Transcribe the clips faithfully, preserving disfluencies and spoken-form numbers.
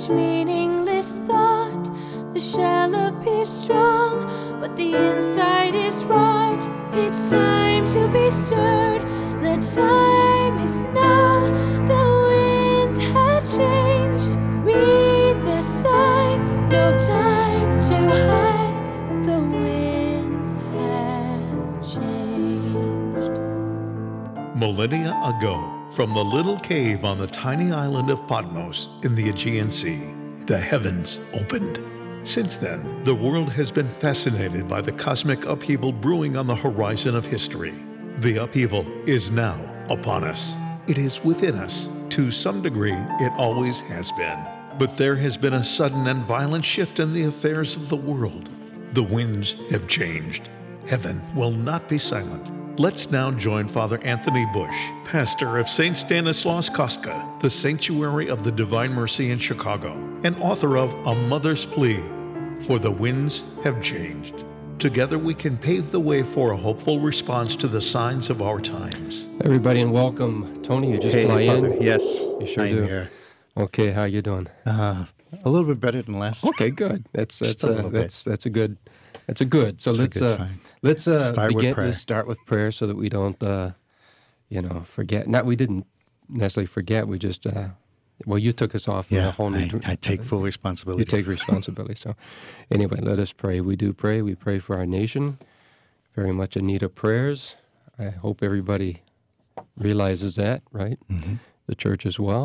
each meaningless thought. The shell appears strong, but the inside is rot. It's time to be stirred. The time is now. The winds have changed. Read the signs. No time to hide. The winds have changed. Millennia ago, from the little cave on the tiny island of Patmos in the Aegean Sea, the heavens opened. Since then, the world has been fascinated by the cosmic upheaval brewing on the horizon of history. The upheaval is now upon us. It is within us. To some degree, it always has been. But there has been a sudden and violent shift in the affairs of the world. The winds have changed. Heaven will not be silent. Let's now join Father Anthony Bush, pastor of Saint Stanislaus Kostka, the Sanctuary of the Divine Mercy in Chicago, and author of A Mother's Plea, For the Winds Have Changed. Together we can pave the way for a hopeful response to the signs of our times. Everybody, and welcome. Tony, you just hey, fly Father. in? Yes, You sure I'm do. here. Okay, how you doing? Uh, a little bit better than last. Okay, good. That's Just that's a uh, little bit. that's that's a good that's a good. So That's a let's good uh, sign. let's uh, Start with begin. prayer. Let's start with prayer so that we don't uh, you know forget. Not we didn't necessarily forget. We just uh, well, you took us off in a Yeah, whole new. I, dr- I take full responsibility. You take responsibility. So, anyway, let us pray. We do pray. We pray for our nation. Very much in need of prayers. I hope everybody realizes that, right? Mhm. The church as well.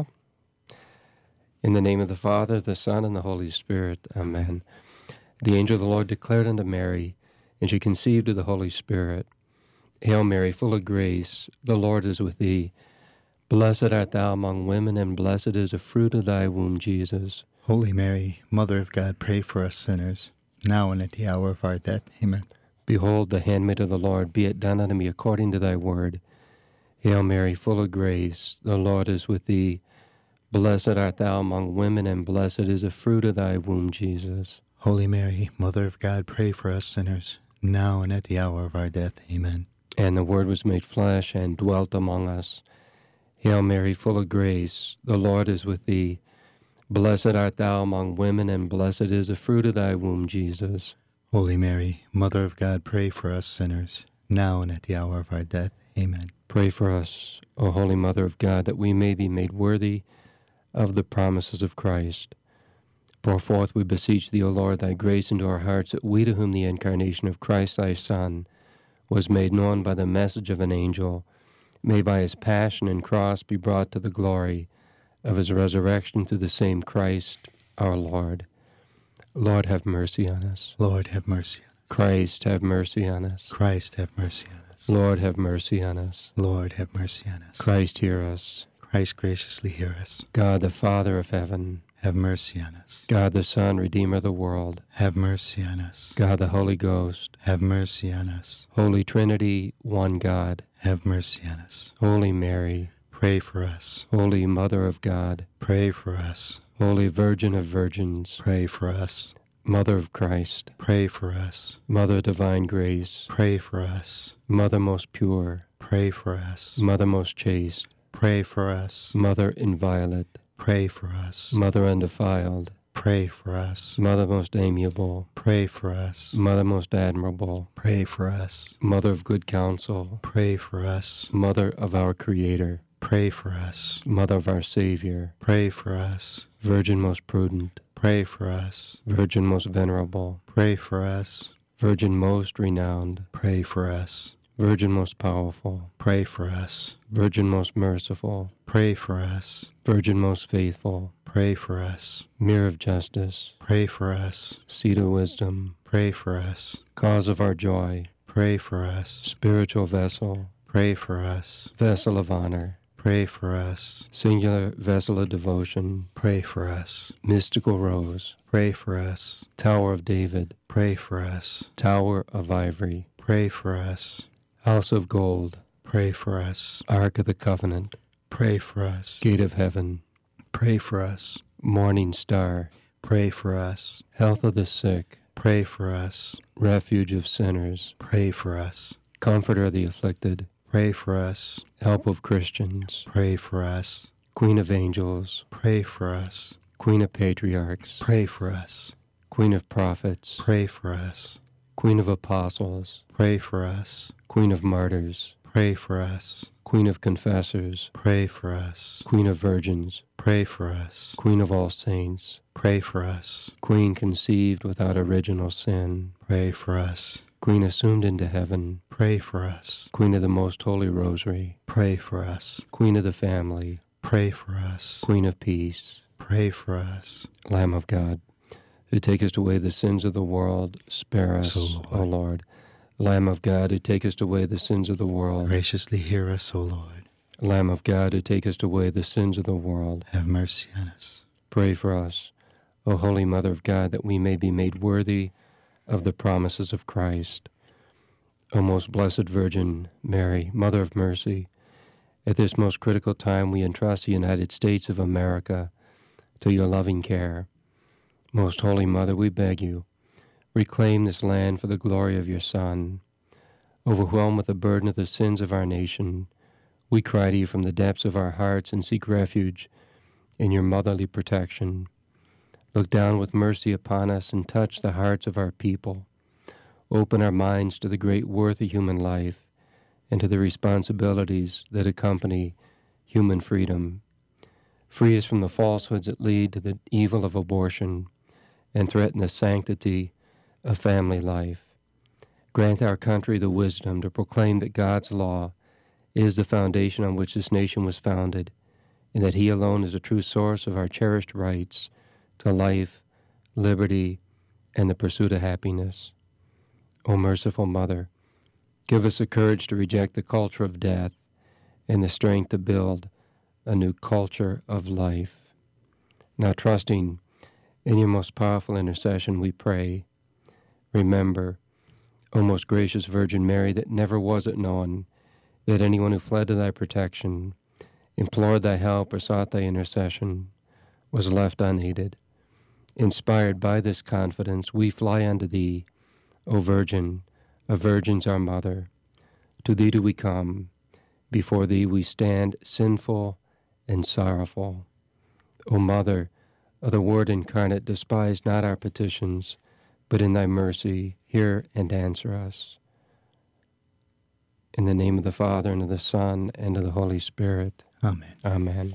In the name of the Father, the Son, and the Holy Spirit. Amen. The angel of the Lord declared unto Mary, and she conceived of the Holy Spirit. Hail Mary, full of grace, the Lord is with thee. Blessed art thou among women, and blessed is the fruit of thy womb, Jesus. Holy Mary, Mother of God, pray for us sinners, now and at the hour of our death. Amen. Behold, the handmaid of the Lord, be it done unto me according to thy word. Hail Mary, full of grace, the Lord is with thee. Blessed art thou among women, and blessed is the fruit of thy womb, Jesus. Holy Mary, Mother of God, pray for us sinners, now and at the hour of our death. Amen. And the Word was made flesh and dwelt among us. Hail Mary, full of grace, the Lord is with thee. Blessed art thou among women, and blessed is the fruit of thy womb, Jesus. Holy Mary, Mother of God, pray for us sinners, now and at the hour of our death. Amen. Pray for us, O Holy Mother of God, that we may be made worthy of the promises of Christ. Pour forth, we beseech thee, O Lord, thy grace into our hearts, that we to whom the incarnation of Christ thy Son was made known by the message of an angel, may by his passion and cross be brought to the glory of his resurrection through the same Christ our Lord. Lord, have mercy on us. Lord, have mercy on us. Christ, have mercy on us. Christ, have mercy on us. Lord, have mercy on us. Lord, have mercy on us. Christ, hear us. Christ, graciously hear us. God, the Father of heaven, Have mercy on us. God, the Son, Redeemer of the world, Have mercy on us. God, the Holy Ghost, Have mercy on us. Holy Trinity, one God, Have mercy on us. Holy Mary, Pray for us. Holy Mother of God, Pray for us. Holy Virgin of Virgins, Pray for us. Mother of Christ, Pray for us. Mother of Divine Grace, Pray for us. Mother most pure, Pray for us. Mother most chaste, Pray for us. Mother inviolate, Pray for us. Mother undefiled, Pray for us. Mother most amiable, Pray for us. Mother most admirable, Pray for us. Mother of good counsel, Pray for us. Mother of our Creator, Pray for us. Mother of our Savior, Pray for us. Virgin most prudent, Pray for us. Virgin most venerable, Pray for us. Virgin most renowned, Pray for us. Virgin most powerful, Pray for us. Virgin most merciful, Pray for us. Virgin most faithful, Pray for us. Mirror of justice, Pray for us. Seat of wisdom, Pray for us. Cause of our joy, Pray for us. Spiritual vessel, Pray for us. Vessel of honor, Pray for us. Singular vessel of devotion, Pray for us. Mystical rose, Pray for us. Tower of David, Pray for us. Tower of ivory, Pray for us. House of gold, Pray for us. Ark of the covenant, Pray for us. Gate of heaven, Pray for us. Morning star, Pray for us. Health of the sick, Pray for us. Refuge of sinners, Pray for us. Comforter of the afflicted, Pray for us. Help of Christians, Pray for us. Queen of angels, Pray for us. Queen of Patriarchs, pray for us. Queen of Prophets, Pray for us. Queen of Apostles, Pray for us. Queen of Martyrs, Pray for us. Queen of Confessors, Pray for us. Queen of Virgins, Pray for us. Queen of all saints, Pray for us. Queen conceived without original sin, Pray for us. Queen assumed into heaven, Pray for us. Queen of the Most Holy Rosary, Pray for us. Queen of the Family, Pray for us. Queen of Peace, Pray for us. Lamb of God, who takest away the sins of the world, spare us, O Lord. O Lord. Lamb of God, who takest away the sins of the world, Graciously hear us, O Lord. Lamb of God, who takest away the sins of the world, Have mercy on us. pray for us, O Holy Mother of God, that we may be made worthy of the promises of Christ. O most blessed Virgin Mary, Mother of Mercy, at this most critical time we entrust the United States of America to your loving care. Most Holy Mother, we beg you, reclaim this land for the glory of your Son. Overwhelmed with the burden of the sins of our nation, we cry to you from the depths of our hearts and seek refuge in your motherly protection. Look down with mercy upon us and touch the hearts of our people. Open our minds to the great worth of human life and to the responsibilities that accompany human freedom. Free us from the falsehoods that lead to the evil of abortion and threaten the sanctity of family life. Grant our country the wisdom to proclaim that God's law is the foundation on which this nation was founded, and that He alone is a true source of our cherished rights to life, liberty, and the pursuit of happiness. O merciful Mother, give us the courage to reject the culture of death and the strength to build a new culture of life. Now, trusting in your most powerful intercession, we pray, remember, O most gracious Virgin Mary, that never was it known that anyone who fled to thy protection, implored thy help, or sought thy intercession was left unaided. Inspired by this confidence, we fly unto thee, O Virgin, of virgins our Mother. To thee do we come, before thee we stand sinful and sorrowful. O Mother of the Word incarnate, despise not our petitions, but in thy mercy hear and answer us. In the name of the Father, and of the Son, and of the Holy Spirit. Amen. Amen.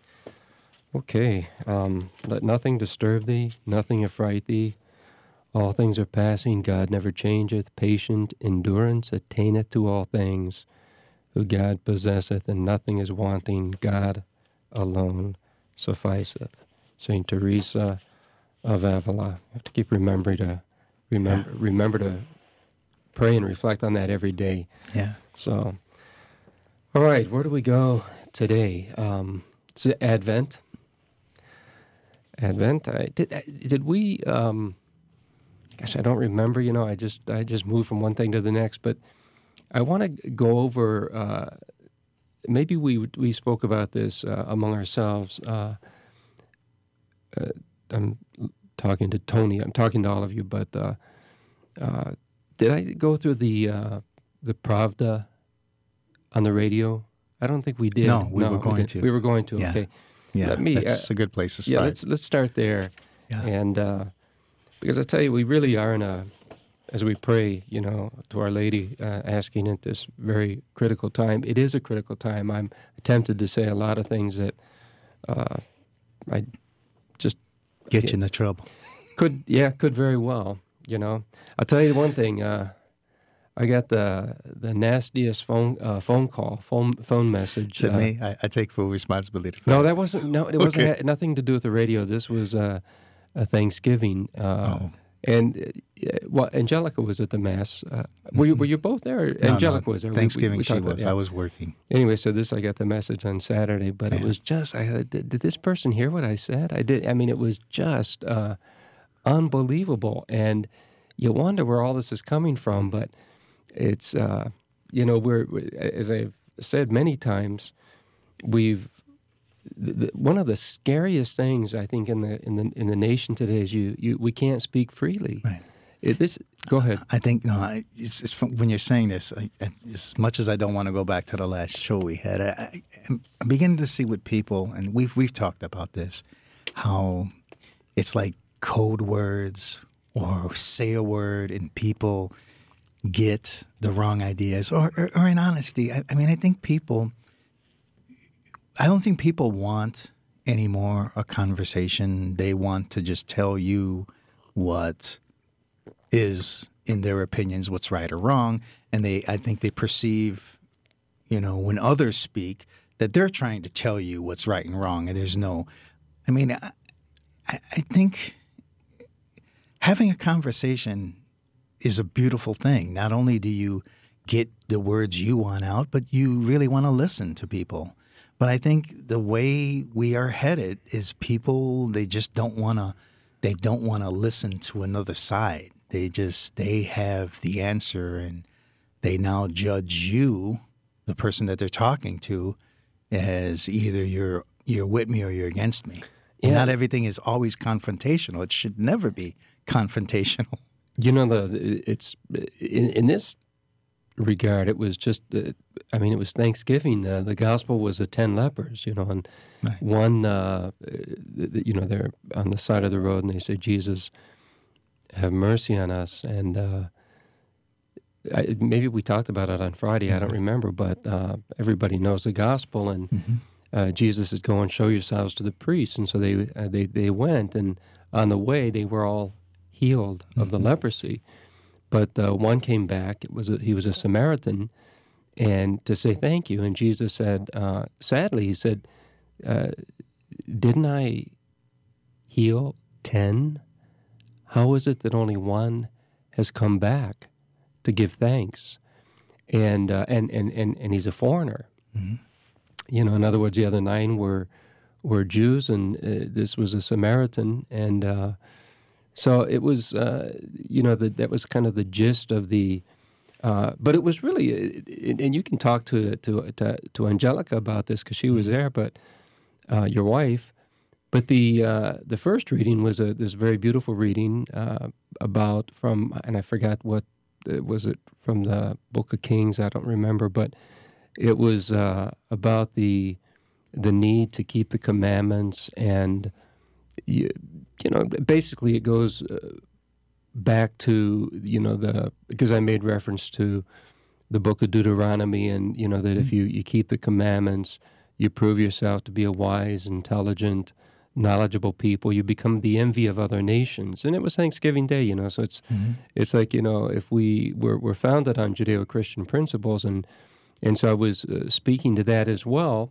Okay, um, let nothing disturb thee, nothing affright thee. All things are passing, God never changeth. Patient endurance attaineth to all things. Who God possesseth, and nothing is wanting. God alone sufficeth. Saint Teresa of Avila. You have to keep remembering to remember Yeah. remember to pray and reflect on that every day. Yeah. So, all right, where do we go today? Um, it's Advent. Advent. I, did did we? Um, gosh, I don't remember. You know, I just I just moved from one thing to the next. But I want to go over. Uh, maybe we we spoke about this uh, among ourselves. Uh, uh, I'm talking to Tony. I'm talking to all of you. But uh, uh, did I go through the uh, the Pravda on the radio? I don't think we did. No, we were going didn't. to. We were going to. Yeah. Okay. Yeah, Let me, that's uh, a good place to Yeah, start. let's let's start there. Yeah. And uh, because I tell you, we really are in a, as we pray, you know, to Our Lady, uh, asking at this very critical time. It is a critical time. I'm tempted to say a lot of things that uh, I just Get yeah. you into trouble. could, yeah, could very well. You know, I'll tell you one thing. Uh, I got the the nastiest phone uh, phone call, phone phone message. Is it uh, me? I, I take full responsibility for No, that. that wasn't. No, it wasn't. Okay. Had nothing to do with the radio. This was uh, a Thanksgiving, uh, Oh. and uh, well, Angelica was at the mass. Uh, were you Were you both there? Or No, Angelica no, was there. We- Thanksgiving we, we she talked about- was. yeah. I was working. Anyway, so this I got the message on Saturday, but it Yeah. was just. I did, did this person hear what I said? I did. I mean, it was just uh, unbelievable, and you wonder where all this is coming from. But it's uh, you know we're as I've said many times, we've. The, the, one of the scariest things I think in the in the in the nation today is you, you we can't speak freely. Right. It, this go ahead. I think no. I, it's, it's from, when you're saying this, I, I, as much as I don't want to go back to the last show we had, I, I, I'm beginning to see with people, and we've we've talked about this. how it's like code words or say a word and people get the wrong ideas. Or, or, or in honesty, I, I mean, I think people, I don't think people want anymore a conversation. They want to just tell you what is, in their opinions, what's right or wrong. And they, I think they perceive, you know, when others speak, that they're trying to tell you what's right and wrong. And there's no, I mean, I, I think having a conversation is a beautiful thing. Not only do you get the words you want out, but you really want to listen to people. But I think the way we are headed is people, they just don't want to, they don't want to listen to another side. They just, they have the answer, and they now judge you, the person that they're talking to, as either you're you're with me or you're against me. Yeah. Not everything is always confrontational. It should never be confrontational. You know, the it's in, in this regard, it was just, uh, I mean, it was Thanksgiving. Uh, the gospel was the ten lepers, you know, and right. one, uh, you know, they're on the side of the road, and they say, Jesus, have mercy on us. And uh, I, maybe we talked about it on Friday, mm-hmm. I don't remember, but uh, everybody knows the gospel, and mm-hmm. uh, Jesus is going, show yourselves to the priests. And so they, uh, they, they went, and on the way, they were all healed of the mm-hmm. leprosy. But uh, one came back, it was a, he was a Samaritan, and to say thank you. And Jesus said, uh, sadly, he said, uh, didn't I heal ten? How is it that only one has come back to give thanks? And uh, and, and, and, and he's a foreigner. Mm-hmm. You know, in other words, the other nine were, were Jews, and uh, this was a Samaritan, and uh, so it was, uh, you know, the, that was kind of the gist of the, uh, but it was really, and you can talk to to to, to Angelica about this because she was there, but uh, your wife. But the uh, the first reading was a this very beautiful reading uh, about from, and I forgot what was it from the Book of Kings. I don't remember, but it was uh, about the the need to keep the commandments. And You, you know, basically it goes uh, back to, you know, the, because I made reference to the book of Deuteronomy, and, you know, that mm-hmm. if you, you keep the commandments, you prove yourself to be a wise, intelligent, knowledgeable people, you become the envy of other nations. And it was Thanksgiving Day, you know, so it's mm-hmm. it's like, you know, if we were, we're founded on Judeo-Christian principles, and, and so I was uh, speaking to that as well,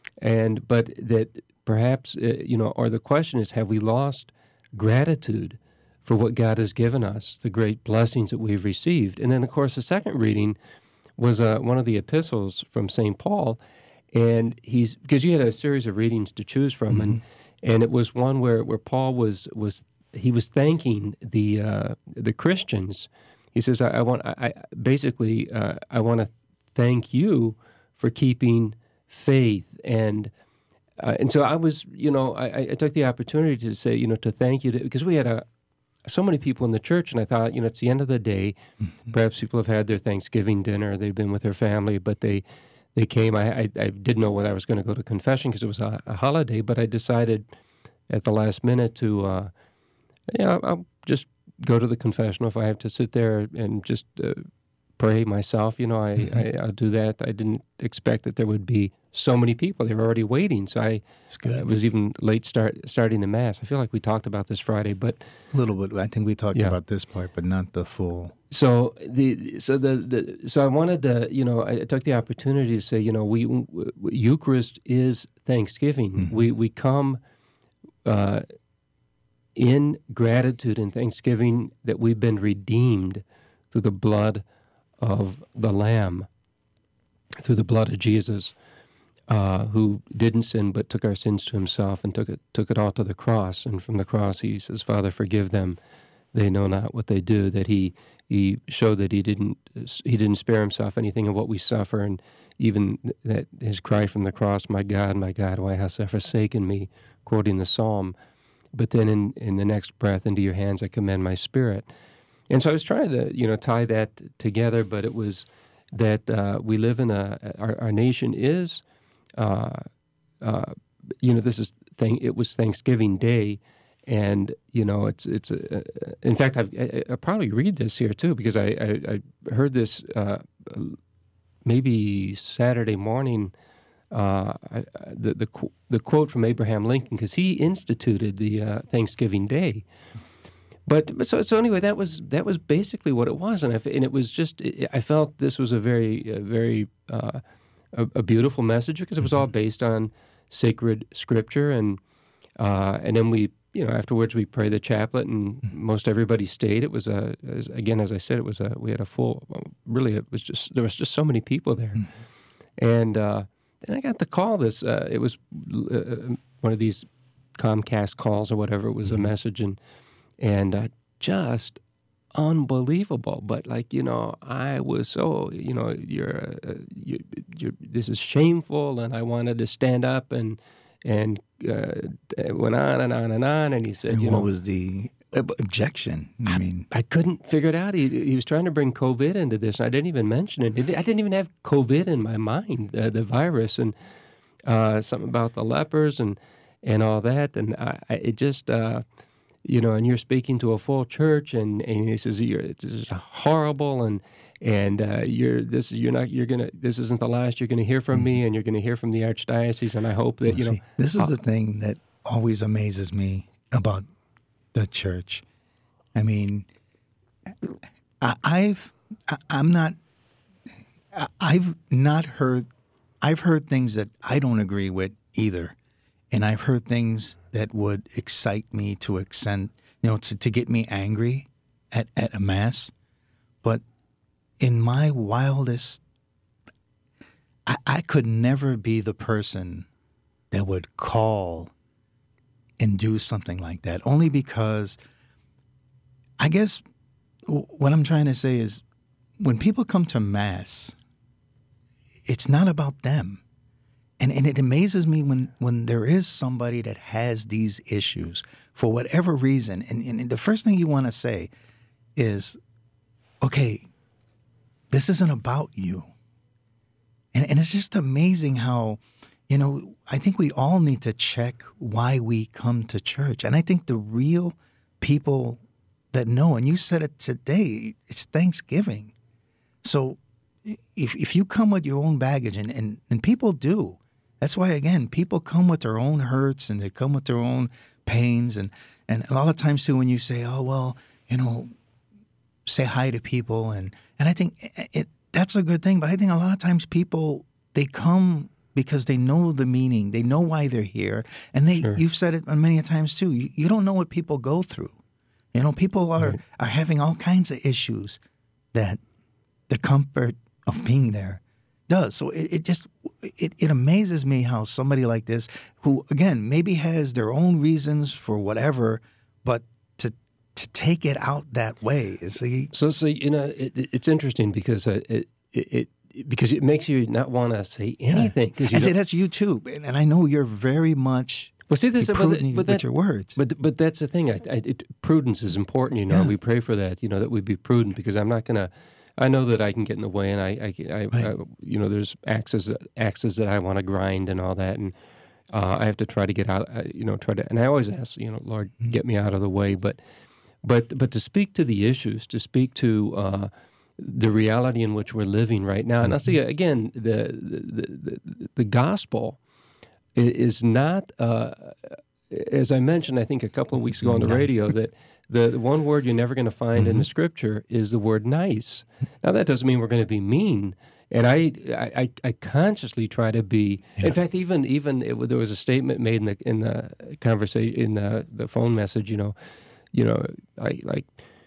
and, but that perhaps, uh, you know, or the question is, have we lost gratitude for what God has given us, the great blessings that we've received? And then, of course, the second reading was uh, one of the epistles from Saint Paul, and he's, because you had a series of readings to choose from, mm-hmm. and and it was one where, where Paul was, was he was thanking the uh, the Christians. He says, I, I want, I basically, uh, I want to thank you for keeping faith. And Uh, and so I was, you know, I, I took the opportunity to say, you know, to thank you, to, because we had a, so many people in the church, and I thought, you know, it's the end of the day. Mm-hmm. Perhaps people have had their Thanksgiving dinner, they've been with their family, but they they came. I, I, I didn't know whether I was going to go to confession because it was a, a holiday, but I decided at the last minute to, uh, yeah, I'll just go to the confessional if I have to sit there and just uh, pray myself. You know, I, mm-hmm. I, I'll do that. I didn't expect that there would be so many people. They were already waiting, so I uh, was even late start starting the Mass. I feel like we talked about this Friday, but a little bit. I think we talked yeah. about this part, but not the full. So the so the, the so I wanted to, you know, I took the opportunity to say, you know, we Eucharist is Thanksgiving. Mm-hmm. We we come uh, in gratitude and thanksgiving that we've been redeemed through the blood of the Lamb, through the blood of Jesus. Uh, who didn't sin but took our sins to himself and took it took it all to the cross. And from the cross he says, Father, forgive them. They know not what they do. That he he showed that he didn't he didn't spare himself anything of what we suffer, and even that his cry from the cross, my God, my God, why hast thou forsaken me, quoting the psalm. But then in, in the next breath, into your hands I commend my spirit. And so I was trying to, you know, tie that together, but it was that uh, we live in a, our, our nation is, Uh, uh, you know, this is thing. It was Thanksgiving Day, and you know, it's it's. A, in fact, I've, I I probably read this here too because I I, I heard this uh, maybe Saturday morning. Uh, I, the the the quote from Abraham Lincoln because he instituted the uh, Thanksgiving Day. But, but so so anyway, that was that was basically what it was, and I, and it was just I felt this was a very uh, very uh, a, a beautiful message because it was all based on sacred scripture, and uh, and then we you know afterwards we prayed the chaplet, and most everybody stayed. It was a as, again as I said, it was a we had a full really it was just there was just so many people there, and uh, then I got the call. This uh, it was uh, one of these Comcast calls or whatever. It was a message and. And uh, just unbelievable. But like you know, I was so you know, you're, uh, you, you're this is shameful, and I wanted to stand up and and uh, it went on and on and on. And he said, and you what know, was the objection? I mean, I, I couldn't figure it out. He he was trying to bring COVID into this, and I didn't even mention it. I didn't even have COVID in my mind, the, the virus, and uh, something about the lepers and and all that. And I, I it just. Uh, You know, and you're speaking to a full church, and, and he says you're, this is horrible, and and uh, you're this you're not you're gonna this isn't the last you're gonna hear from me, and you're gonna hear from the archdiocese, and I hope that well, you know see, this is uh, the thing that always amazes me about the church. I mean, I, I've I, I'm not I, I've not heard I've heard things that I don't agree with either. And I've heard things that would excite me to extend, you know, to, to get me angry at, at a mass. But in my wildest, I, I could never be the person that would call and do something like that. Only because I guess what I'm trying to say is when people come to mass, it's not about them. And and it amazes me when, when there is somebody that has these issues for whatever reason. And, and the first thing you want to say is, okay, this isn't about you. And and it's just amazing how, you know, I think we all need to check why we come to church. And I think the real people that know, and you said it today, it's Thanksgiving. So if if you come with your own baggage, and, and, and people do, that's why, again, people come with their own hurts and they come with their own pains. And, and a lot of times, too, when you say, oh, well, you know, say hi to people. And, and I think it, it, that's a good thing. But I think a lot of times people, they come because they know the meaning. They know why they're here. And they, sure. You've said it many times, too. You, you don't know what people go through. You know, people are, right. are having all kinds of issues that the comfort of being there does. So it, it just it, it amazes me how somebody like this, who again maybe has their own reasons for whatever, but to to take it out that way is a, so so you know it, it's interesting because uh, it, it it because it makes you not want to say anything. Yeah. I say that's you too, and, and I know you're very much. Well, see, this, prudent but, but with that, your words. But but that's the thing. I, I, it, prudence is important. You know, yeah. we pray for that. You know, that we be prudent because I'm not going to. I know that I can get in the way, and I, I, I, right. I you know, there's axes, axes that I want to grind and all that, and uh, I have to try to get out, uh, you know, try to, and I always ask, you know, Lord, mm-hmm. get me out of the way. But, but, but to speak to the issues, to speak to uh, the reality in which we're living right now, mm-hmm. and I see again, the the, the, the gospel is not, uh, as I mentioned, I think a couple of weeks ago on the radio that. The, the one word you're never going to find mm-hmm. in the Scripture is the word nice. Now, that doesn't mean we're going to be mean. And I I, I consciously try to be. Yeah. In fact, even even it, there was a statement made in the in the conversation in the, the phone message. You know, you know, I, like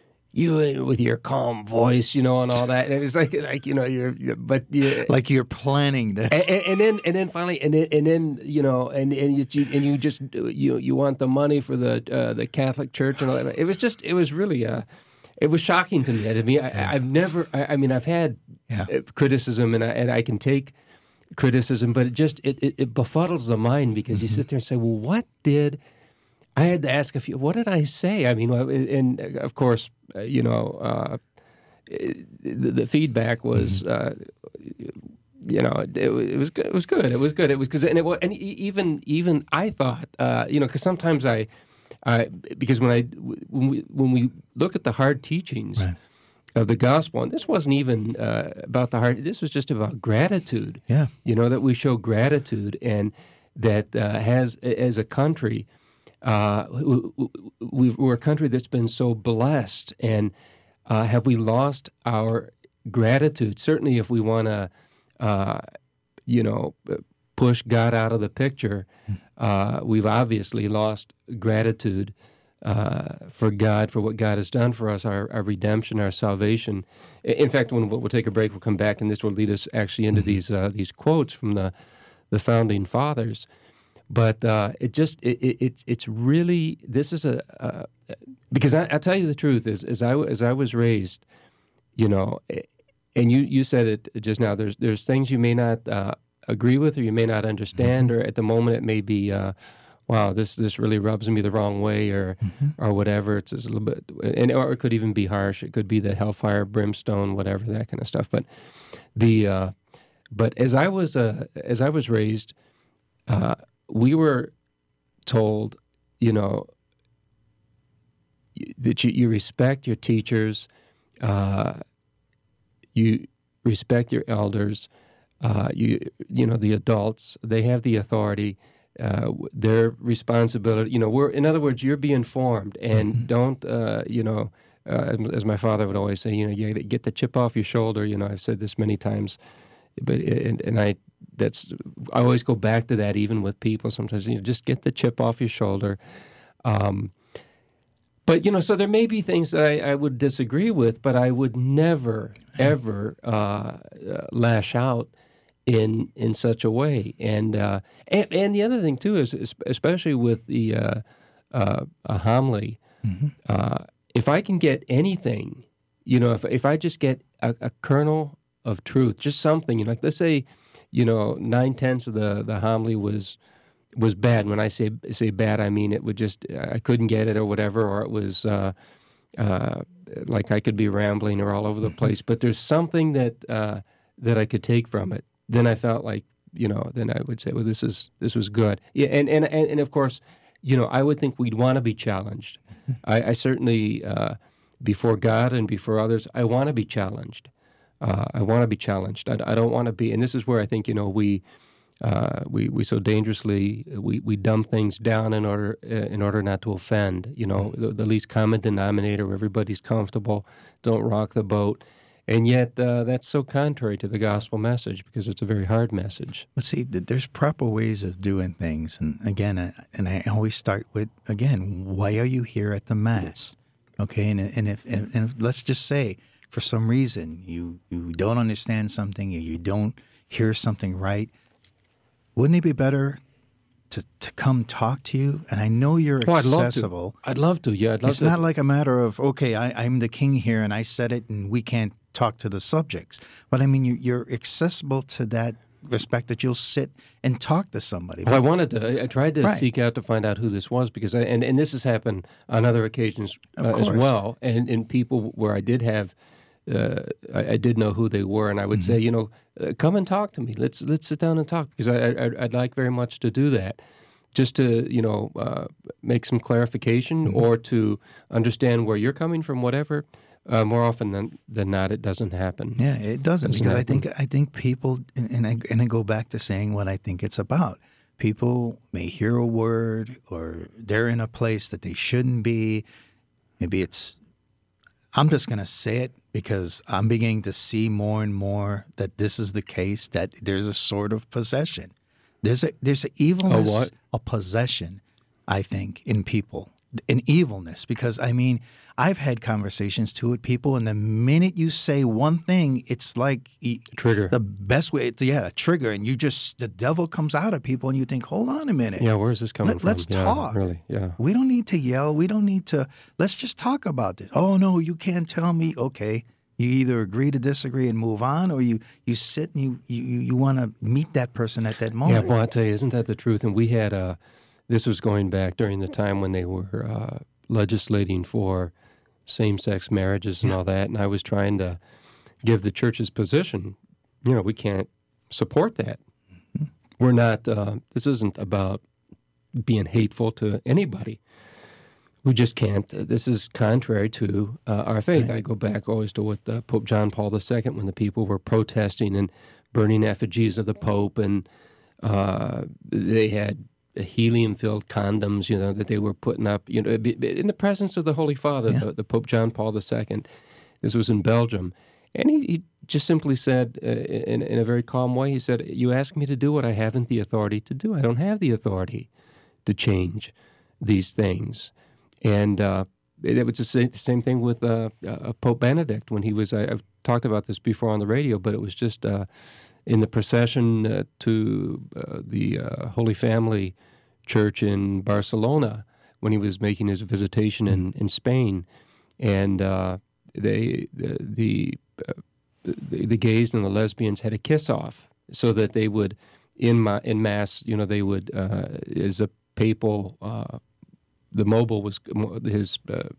you with your calm voice, you know, and all that. And it was like like you know you're, you're but you, like you're planning this. And, and then and then finally and then, and then you know and and you and you just you you want the money for the uh, the Catholic Church and all that. It was just it was really uh it was shocking to me. I mean, I, yeah. I've never. I, I mean, I've had yeah. criticism, and I and I can take criticism, but it just it it, it befuddles the mind because mm-hmm. you sit there and say, well, what did I had to ask a few? What did I say? I mean, and of course, uh, you know, uh, the, the feedback was, mm-hmm. uh, you know, it, it was good. It was good. It was good. It was because, and it was, and even even I thought, uh, you know, because sometimes I, I because when I when we when we look at the hard teachings Right. of the gospel, and this wasn't even uh, about the hard. This was just about gratitude. Yeah. You know, that we show gratitude, and that uh, has as a country, uh, we, we're a country that's been so blessed, and uh, have we lost our gratitude? Certainly, if we want to. Uh, you know, push God out of the picture, uh, we've obviously lost gratitude uh, for God, for what God has done for us, our, our redemption, our salvation. In fact, when we'll, we'll take a break, we'll come back, and this will lead us actually into these uh, these quotes from the the founding fathers. But uh, it just it, it, it's it's really this is a uh, because I, I tell you the truth is as I as I was raised, you know. And you, you said it just now. There's there's things you may not uh, agree with, or you may not understand, mm-hmm. or at the moment it may be, uh, wow, this this really rubs me the wrong way, or mm-hmm. or whatever. It's just a little bit, and or it could even be harsh. It could be the hellfire, brimstone, whatever, that kind of stuff. But the uh, but as I was uh, as I was raised, uh, we were told, you know, that you, you respect your teachers. Uh, You respect your elders. Uh, you you know the adults. They have the authority. Uh, their responsibility. You know, we're in other words, you're being formed, and mm-hmm. don't uh, you know? Uh, as my father would always say, you know, you got to get the chip off your shoulder. You know, I've said this many times, but and, and I that's I always go back to that even with people. Sometimes you know, just get the chip off your shoulder. Um, But, you know, so there may be things that I, I would disagree with, but I would never, ever uh, lash out in in such a way. And uh, and, and the other thing, too, is especially with the uh, uh, a homily, mm-hmm. uh, if I can get anything, you know, if if I just get a, a kernel of truth, just something, you know, like let's say, you know, nine-tenths of the, the homily was... was bad. When I say say bad, I mean it would just I couldn't get it or whatever, or it was uh, uh, like I could be rambling or all over the place. But there's something that uh, that I could take from it. Then I felt like you know. Then I would say, well, this is this was good. Yeah, and and and, and of course, you know, I would think we'd want to be challenged. I, I certainly uh, before God and before others, I want to be challenged. Uh, I want to be challenged. I, I don't want to be, and this is where I think you know we. Uh, we we so dangerously we, we dumb things down in order uh, in order not to offend. You know, the, the least common denominator where everybody's comfortable. Don't rock the boat, and yet uh, that's so contrary to the gospel message because it's a very hard message. But see, there's proper ways of doing things, and again, I, and I always start with again, why are you here at the Mass? Okay, and and if and, and if, let's just say for some reason you you don't understand something, or you don't hear something right. Wouldn't it be better to, to come talk to you? And I know you're oh, accessible. I'd love to. I'd love to. Yeah, I'd love it's to. It's not like a matter of, okay, I, I'm the king here and I said it and we can't talk to the subjects. But I mean, you, you're accessible to that respect that you'll sit and talk to somebody. Well, I wanted to. I tried to right. seek out to find out who this was because, I, and, and this has happened on other occasions uh, as well. And, and people where I did have Uh, I, I did know who they were, and I would mm-hmm. say, you know, uh, come and talk to me. Let's let's sit down and talk because I, I, I'd like very much to do that, just to you know uh, make some clarification mm-hmm. or to understand where you're coming from. Whatever. Uh, more often than, than not, it doesn't happen. Yeah, it doesn't, doesn't because happen. I think I think people, and, and I and I go back to saying what I think it's about. People may hear a word, or they're in a place that they shouldn't be. Maybe it's. I'm just going to say it because I'm beginning to see more and more that this is the case, that there's a sort of possession. There's a there's an evilness, a, what? a possession, I think, in people, an evilness. Because, I mean, I've had conversations, too, with people, and the minute you say one thing, it's like trigger. The best way, to, yeah, a trigger, and you just, the devil comes out of people, and you think, hold on a minute. Yeah, where's this coming Let, from? Let's yeah, talk. Really, yeah. We don't need to yell. We don't need to, let's just talk about this. Oh, no, you can't tell me. Okay. You either agree to disagree and move on, or you, you sit and you, you, you want to meet that person at that moment. Yeah, boy, I tell you, isn't that the truth? And we had, uh, this was going back during the time when they were uh, legislating for same-sex marriages and yeah. all that, and I was trying to give the church's position. You know, we can't support that. Mm-hmm. We're not, uh, this isn't about being hateful to anybody. We just can't. This is contrary to uh, our faith. Right. I go back always to what uh, Pope John Paul the Second, when the people were protesting and burning effigies of the Pope, and uh, they had helium-filled condoms, you know, that they were putting up, you know, in the presence of the Holy Father, yeah. the, the Pope John Paul the Second. This was in Belgium. And he, he just simply said, uh, in, in a very calm way, he said, "You ask me to do what I haven't the authority to do. I don't have the authority to change these things." And uh, it was the same, same thing with uh, uh, Pope Benedict when he was, I, I've talked about this before on the radio, but it was just uh, in the procession uh, to uh, the uh, Holy Family Church in Barcelona when he was making his visitation in, in Spain. And uh, they, the, the, uh, the, the gays and the lesbians had a kiss-off so that they would, in, ma- in Mass, you know, they would, uh, as a papal... Uh, The mobile was his, uh,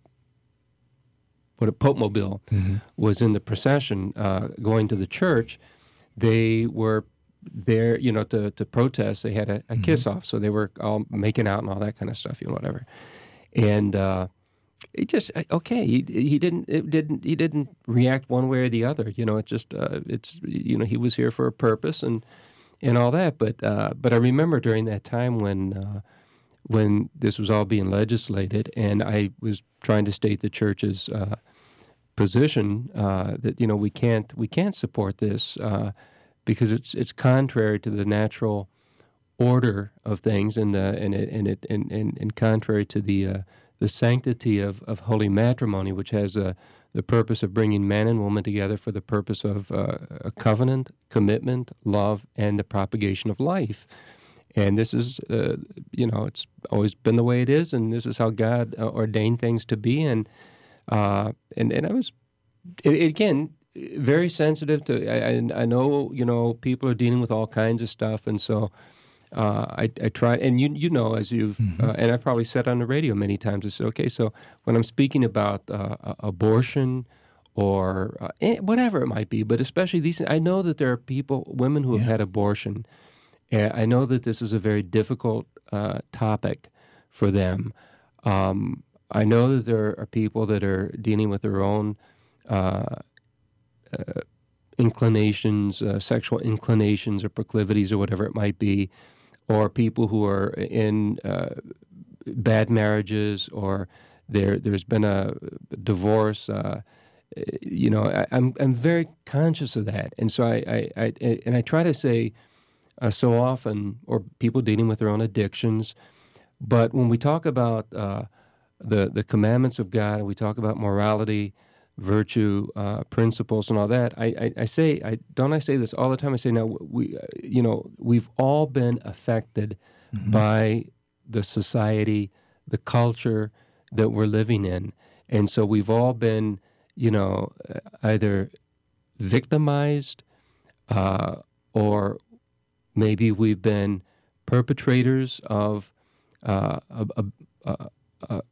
what a Pope Mobile mm-hmm. was in the procession uh, going to the church. They were there, you know, to, to protest. They had a, a mm-hmm. kiss off, so they were all making out and all that kind of stuff, you know, whatever. And uh, it just okay. He he didn't it didn't he didn't react one way or the other. You know, it just uh, it's you know he was here for a purpose and and all that. But uh, but I remember during that time when. Uh, when this was all being legislated, and I was trying to state the church's uh, position uh, that you know we can't we can't support this uh, because it's it's contrary to the natural order of things, and the and it and it and, and, and contrary to the uh, the sanctity of, of holy matrimony, which has uh, the purpose of bringing man and woman together for the purpose of uh, a covenant, commitment, love, and the propagation of life. And this is, uh, you know, it's always been the way it is, and this is how God uh, ordained things to be. And uh, and and I was, it, again, very sensitive to. I, I know, you know, people are dealing with all kinds of stuff, and so uh, I I try. And you you know, as you've mm-hmm. uh, and I've probably said on the radio many times, I said, okay, so when I'm speaking about uh, abortion or uh, whatever it might be, but especially these, I know that there are people, women who have yeah. had abortion. I know that this is a very difficult uh, topic for them. Um, I know that there are people that are dealing with their own uh, uh, inclinations, uh, sexual inclinations or proclivities or whatever it might be, or people who are in uh, bad marriages, or there there's been a divorce. Uh, you know, I, I'm I'm very conscious of that, and so I, I, I and I try to say. Uh, so often, or people dealing with their own addictions. But when we talk about uh, the the commandments of God, and we talk about morality, virtue, uh, principles, and all that, I, I, I say, I don't I say this all the time. I say, now we, uh, you know, we've all been affected mm-hmm. by the society, the culture that we're living in, and so we've all been, you know, either victimized uh, or maybe we've been perpetrators of uh, uh, uh, uh,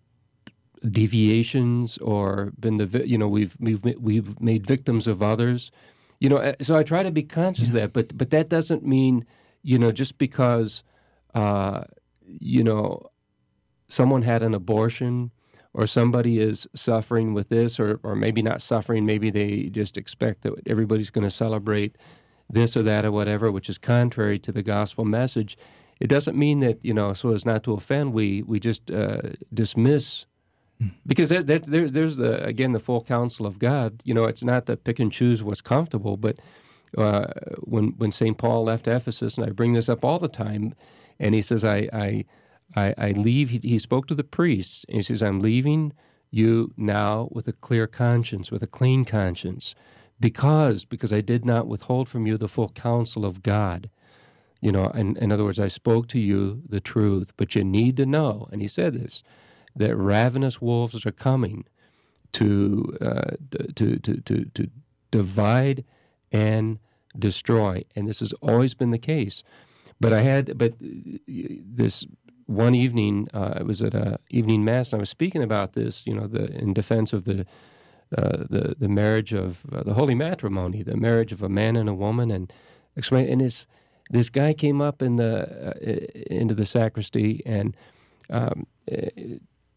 deviations, or been the you know we've we've we've made victims of others, you know. So I try to be conscious yeah. of that, but but that doesn't mean you know just because uh, you know someone had an abortion or somebody is suffering with this, or or maybe not suffering, maybe they just expect that everybody's going to celebrate this or that or whatever, which is contrary to the gospel message. It doesn't mean that, you know, so as not to offend, we we just uh, dismiss, because there, there, there, there's, the again, the full counsel of God. You know, it's not to pick and choose what's comfortable, but uh, when when Saint Paul left Ephesus, and I bring this up all the time, and he says, I, I, I, I leave, he, he spoke to the priests, and he says, I'm leaving you now with a clear conscience, with a clean conscience, Because, because I did not withhold from you the full counsel of God. You know, in, in other words, I spoke to you the truth, but you need to know, and he said this, that ravenous wolves are coming to uh, to, to, to, to divide and destroy, and this has always been the case. But I had, but this one evening, uh, I was at a evening mass, and I was speaking about this, you know, the in defense of the Uh, the the marriage of uh, the holy matrimony, the marriage of a man and a woman, and explain. And this this guy came up in the uh, into the sacristy and um, uh,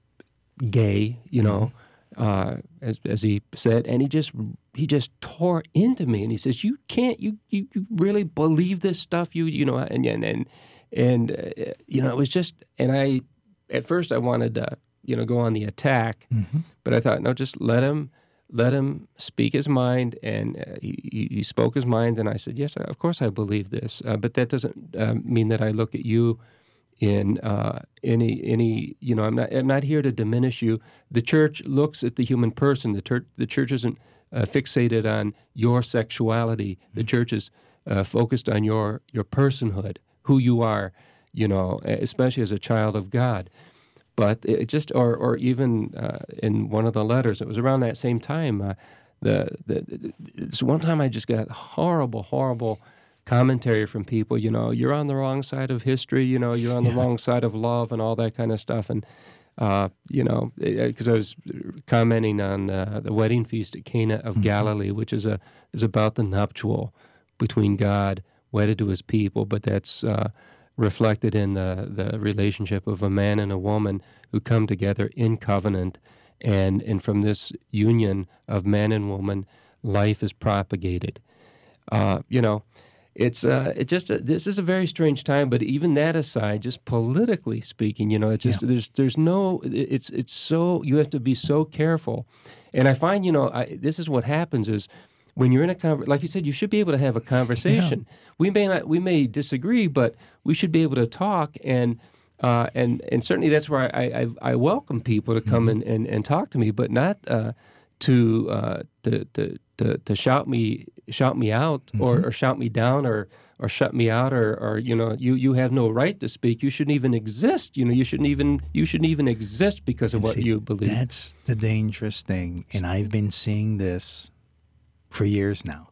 gay, you know, uh, as as he said, and he just he just tore into me, and he says, "You can't, you you, you really believe this stuff, you you know," and and and, and uh, you know, it was just, and I at first I wanted to you know go on the attack, mm-hmm. but I thought, no, just let him let him speak his mind, and uh, he he spoke his mind, and I said, yes, of course I believe this, uh, but that doesn't uh, mean that I look at you in uh, any any you know I'm not I'm not here to diminish you. The church looks at the human person. The church the church isn't uh, fixated on your sexuality. The church is uh, focused on your your personhood, who you are, you know, especially as a child of God. But it just or or even uh, in one of the letters, it was around that same time. Uh, the the this one time I just got horrible horrible. commentary from people, you know, you're on the wrong side of history, you know, you're on the yeah. wrong side of love and all that kind of stuff. And, uh, you know, because I was commenting on uh, the wedding feast at Cana of mm-hmm. Galilee, which is a is about the nuptial between God wedded to his people, but that's uh, reflected in the, the relationship of a man and a woman who come together in covenant. And, and from this union of man and woman, life is propagated. Uh, you know, It's uh, it just uh, this is a very strange time, but even that aside, just politically speaking, you know, it's just yeah. there's there's no it's it's so you have to be so careful, and I find you know I, this is what happens is when you're in a conver- like you said, you should be able to have a conversation. Yeah. We may not we may disagree, but we should be able to talk, and uh, and and certainly that's where I I, I welcome people to come mm-hmm. and, and, and talk to me, but not uh, to uh, to to. To, to shout me shout me out mm-hmm. or, or shout me down or or shut me out or, or you know you, you have no right to speak. You shouldn't even exist. You know you shouldn't even you shouldn't even exist because of and what see, you believe. That's the dangerous thing, and I've been seeing this for years now.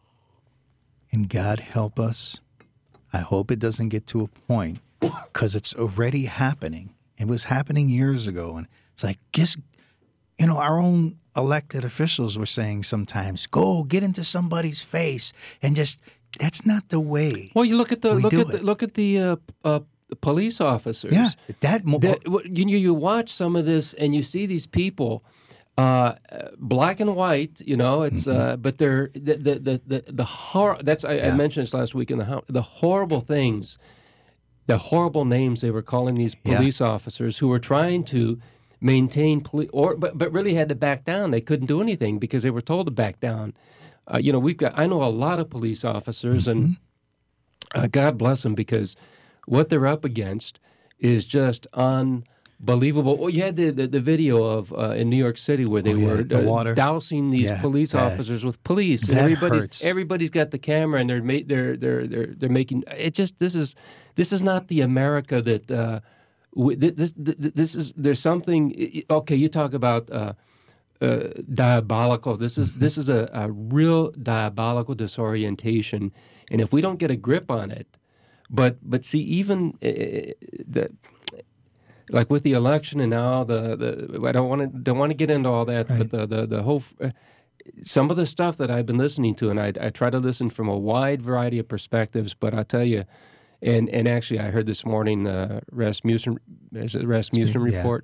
And God help us. I hope it doesn't get to a point because it's already happening. It was happening years ago, and it's like just you know our own elected officials were saying sometimes, go get into somebody's face and just, that's not the way. Well, you look at the, we look do at it. the, look at the uh, uh, police officers. Yeah. That, mo- that you, you watch some of this and you see these people, uh, black and white, you know, it's, mm-hmm. uh, but they're, the, the, the, the, the horror, that's, I, yeah. I mentioned this last week in the, the horrible things, the horrible names they were calling these police yeah. officers who were trying to maintain police, or but but really had to back down. They couldn't do anything because they were told to back down. Uh, you know, we've got. I know a lot of police officers, mm-hmm. and uh, God bless them because what they're up against is just unbelievable. Well, you had the the, the video of uh, in New York City where they oh, yeah, were the uh, water. dousing these yeah, police that, officers with police. That everybody, hurts. Everybody's got the camera, and they're ma- they're they're they're they're making it. Just this is this is not the America that. Uh, This, this, this is there's something. Okay, you talk about uh, uh, diabolical. This is this is a, a real diabolical disorientation, and if we don't get a grip on it, but but see even uh, the like with the election and now the, the I don't want to don't want to get into all that, right. but the the the whole. Uh, some of the stuff that I've been listening to, and I, I try to listen from a wide variety of perspectives, but I tell you. And and actually, I heard this morning the Rasmussen, is it Rasmussen yeah. report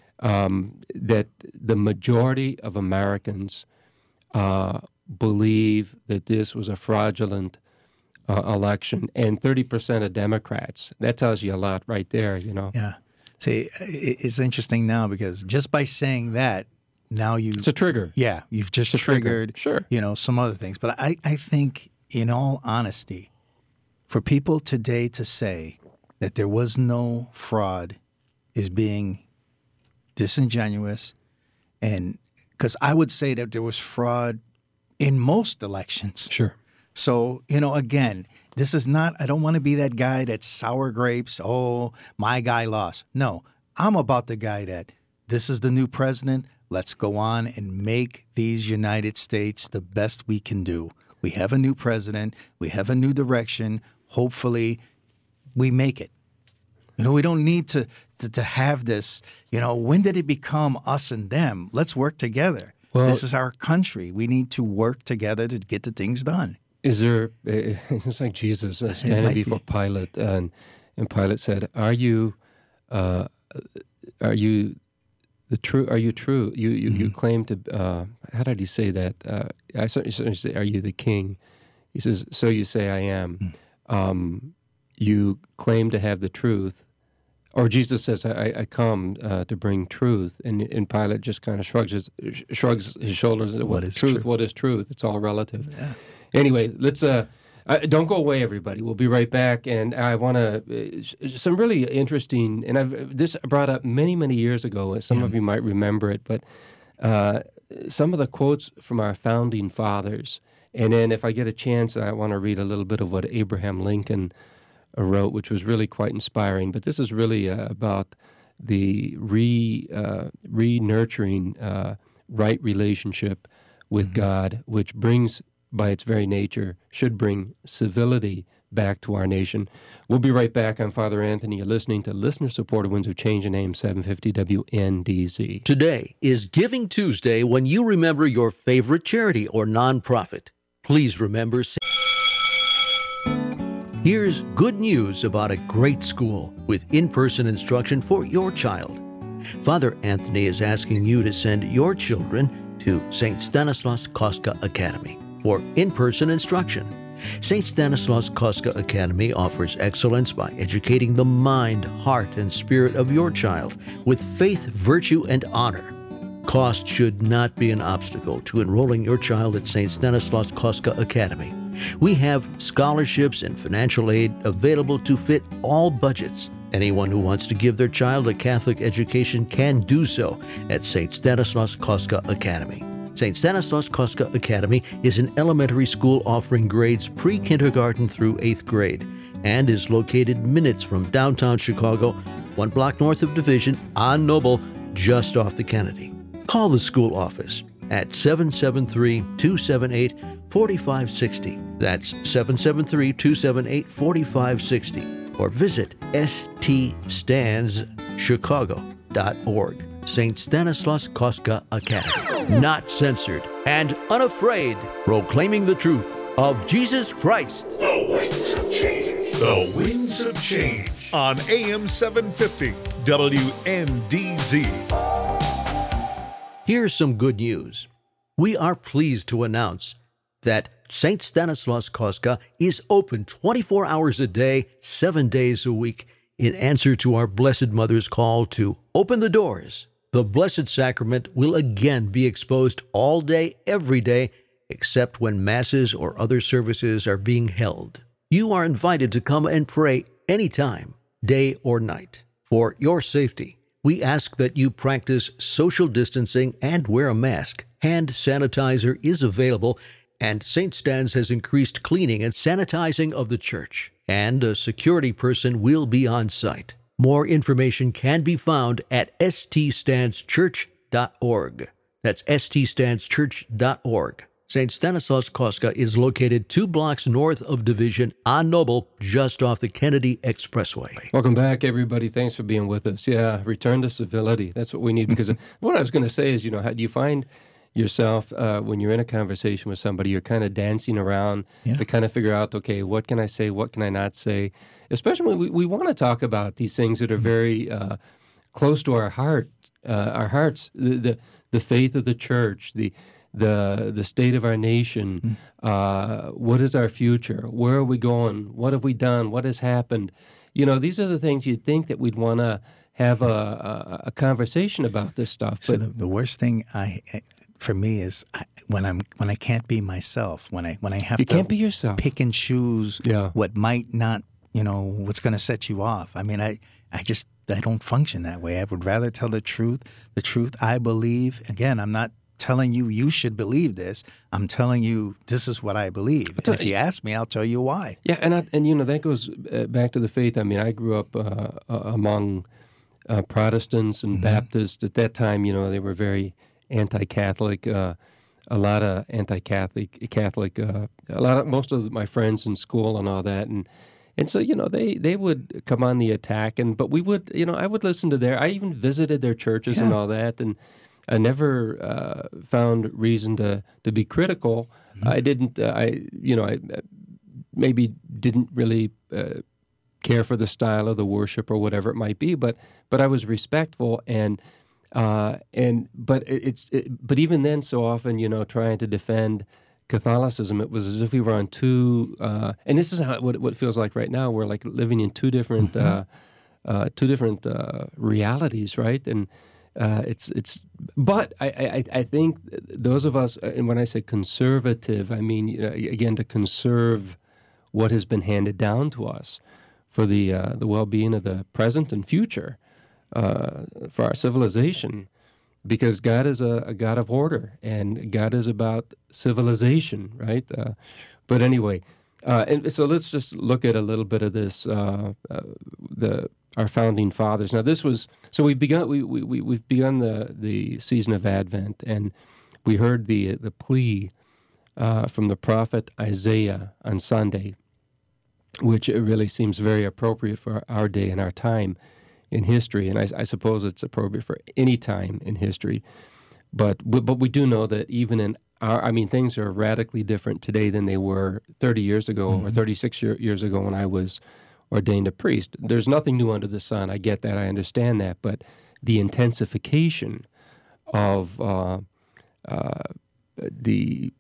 um, that the majority of Americans uh, believe that this was a fraudulent uh, election, and thirty percent of Democrats. That tells you a lot right there, you know. Yeah. See, it's interesting now because just by saying that, now you... It's a trigger. Yeah, you've just it's triggered, sure. you know, some other things. But I, I think, in all honesty... For people today to say that there was no fraud is being disingenuous, and because I would say that there was fraud in most elections. Sure. So, you know, again, this is not, I don't want to be that guy that's sour grapes, oh, my guy lost. No, I'm about the guy that this is the new president, let's go on and make these United States the best we can do. We have a new president, we have a new direction. Hopefully, we make it. You know, we don't need to, to to have this. You know, when did it become us and them? Let's work together. Well, this is our country. We need to work together to get the things done. Is there? It's like Jesus uh, standing before be. Pilate, and and Pilate said, "Are you, uh, are you, the true? Are you true? You you, mm-hmm. you claim to. Uh, how did he say that? Uh, I certainly say, are you the king?" He says, "So you say I am. Mm. Um, you claim to have the truth." Or Jesus says, I, I come uh, to bring truth. And, and Pilate just kind of shrugs his, shrugs his shoulders. What, what is truth? True? What is truth? It's all relative. Yeah. Anyway, let's uh, uh, don't go away, everybody. We'll be right back. And I want to, uh, some really interesting, and I've this brought up many, many years ago. Some yeah. of you might remember it, but uh, some of the quotes from our founding fathers. And then if I get a chance, I want to read a little bit of what Abraham Lincoln wrote, which was really quite inspiring. But this is really uh, about the re uh, re-nurturing uh, right relationship with mm-hmm. God, which brings, by its very nature, should bring civility back to our nation. We'll be right back. I'm Father Anthony. You're listening to listener-supported Winds of Change and A M seven fifty W N D Z. Today is Giving Tuesday, when you remember your favorite charity or nonprofit. Please remember... Here's good news about a great school with in-person instruction for your child. Father Anthony is asking you to send your children to Saint Stanislaus Kostka Academy for in-person instruction. Saint Stanislaus Kostka Academy offers excellence by educating the mind, heart, and spirit of your child with faith, virtue, and honor. Cost should not be an obstacle to enrolling your child at Saint Stanislaus Kostka Academy. We have scholarships and financial aid available to fit all budgets. Anyone who wants to give their child a Catholic education can do so at Saint Stanislaus Kostka Academy. Saint Stanislaus Kostka Academy is an elementary school offering grades pre-kindergarten through eighth grade and is located minutes from downtown Chicago, one block north of Division, on Noble, just off the Kennedy. Call the school office at seven seven three, two seven eight, four five six zero. That's seven seven three, two seven eight, four five six zero. Or visit s t stans chicago dot org. Saint Stanislaus Kostka Academy. Not censored and unafraid, proclaiming the truth of Jesus Christ. The Winds of Change. The Winds of Change on A M seven fifty W N D Z. Here's some good news. We are pleased to announce that Saint Stanislaus Kostka is open twenty-four hours a day, seven days a week, in answer to our Blessed Mother's call to open the doors. The Blessed Sacrament will again be exposed all day, every day, except when masses or other services are being held. You are invited to come and pray anytime, day or night. For your safety, we ask that you practice social distancing and wear a mask. Hand sanitizer is available, and Saint Stan's has increased cleaning and sanitizing of the church, and a security person will be on site. More information can be found at s t stans church dot org. That's s t stans church dot org. Saint Stanislaus Kostka is located two blocks north of Division on Noble, just off the Kennedy Expressway. Welcome back, everybody. Thanks for being with us. Yeah, return to civility. That's what we need, because what I was going to say is, you know, how do you find yourself uh, when you're in a conversation with somebody, you're kind of dancing around yeah. to kind of figure out, okay, what can I say, what can I not say? Especially when we, we want to talk about these things that are very uh, close to our heart, uh, our hearts, the, the the faith of the church, the the the state of our nation, uh, what is our future, where are we going, what have we done, what has happened. You know, these are the things you'd think that we'd want to have a, a, a conversation about this stuff. So the, the worst thing I, for me is I, when I'm when I can't be myself, when I when I have you to can't be yourself. pick and choose yeah. what might not, you know, what's going to set you off. I mean, I I just I don't function that way. I would rather tell the truth, the truth I believe. Again, I'm not telling you you should believe this. I'm telling you this is what I believe. And if you ask me, I'll tell you why. Yeah, and I, and you know that goes uh, back to the faith. I mean, I grew up uh, uh, among uh, Protestants and mm-hmm. Baptists. At that time, you know, they were very anti-Catholic. Uh, a lot of anti-Catholic, Catholic. Uh, a lot of most of my friends in school and all that, and and so you know they they would come on the attack. And but we would, you know, I would listen to their. I even visited their churches yeah. and all that, and. I never uh, found reason to, to be critical. Mm-hmm. I didn't, uh, I you know, I maybe didn't really uh, care for the style of the worship or whatever it might be, but but I was respectful and uh, and but it, it's it, but even then, so often, you know, trying to defend Catholicism, it was as if we were on two, uh, and this is how what what it feels like right now. We're like living in two different mm-hmm. uh, uh, two different uh, realities, right? And uh, it's it's. But I, I I think those of us, and when I say conservative, I mean, you know, again, to conserve what has been handed down to us for the uh, the well-being of the present and future, uh, for our civilization. Because God is a, a God of order, and God is about civilization, right? Uh, but anyway, uh, and so let's just look at a little bit of this. Uh, uh, the our founding fathers. Now, this was so we've begun. We we we've begun the the season of Advent, and we heard the the plea uh, from the prophet Isaiah on Sunday, which it really seems very appropriate for our day and our time in history, and I, I suppose it's appropriate for any time in history. But but we do know that even in our, I mean, things are radically different today than they were thirty years ago mm-hmm. or thirty-six year, years ago when I was ordained a priest. There's nothing new under the sun. I get that. I understand that. But the intensification of uh, uh, the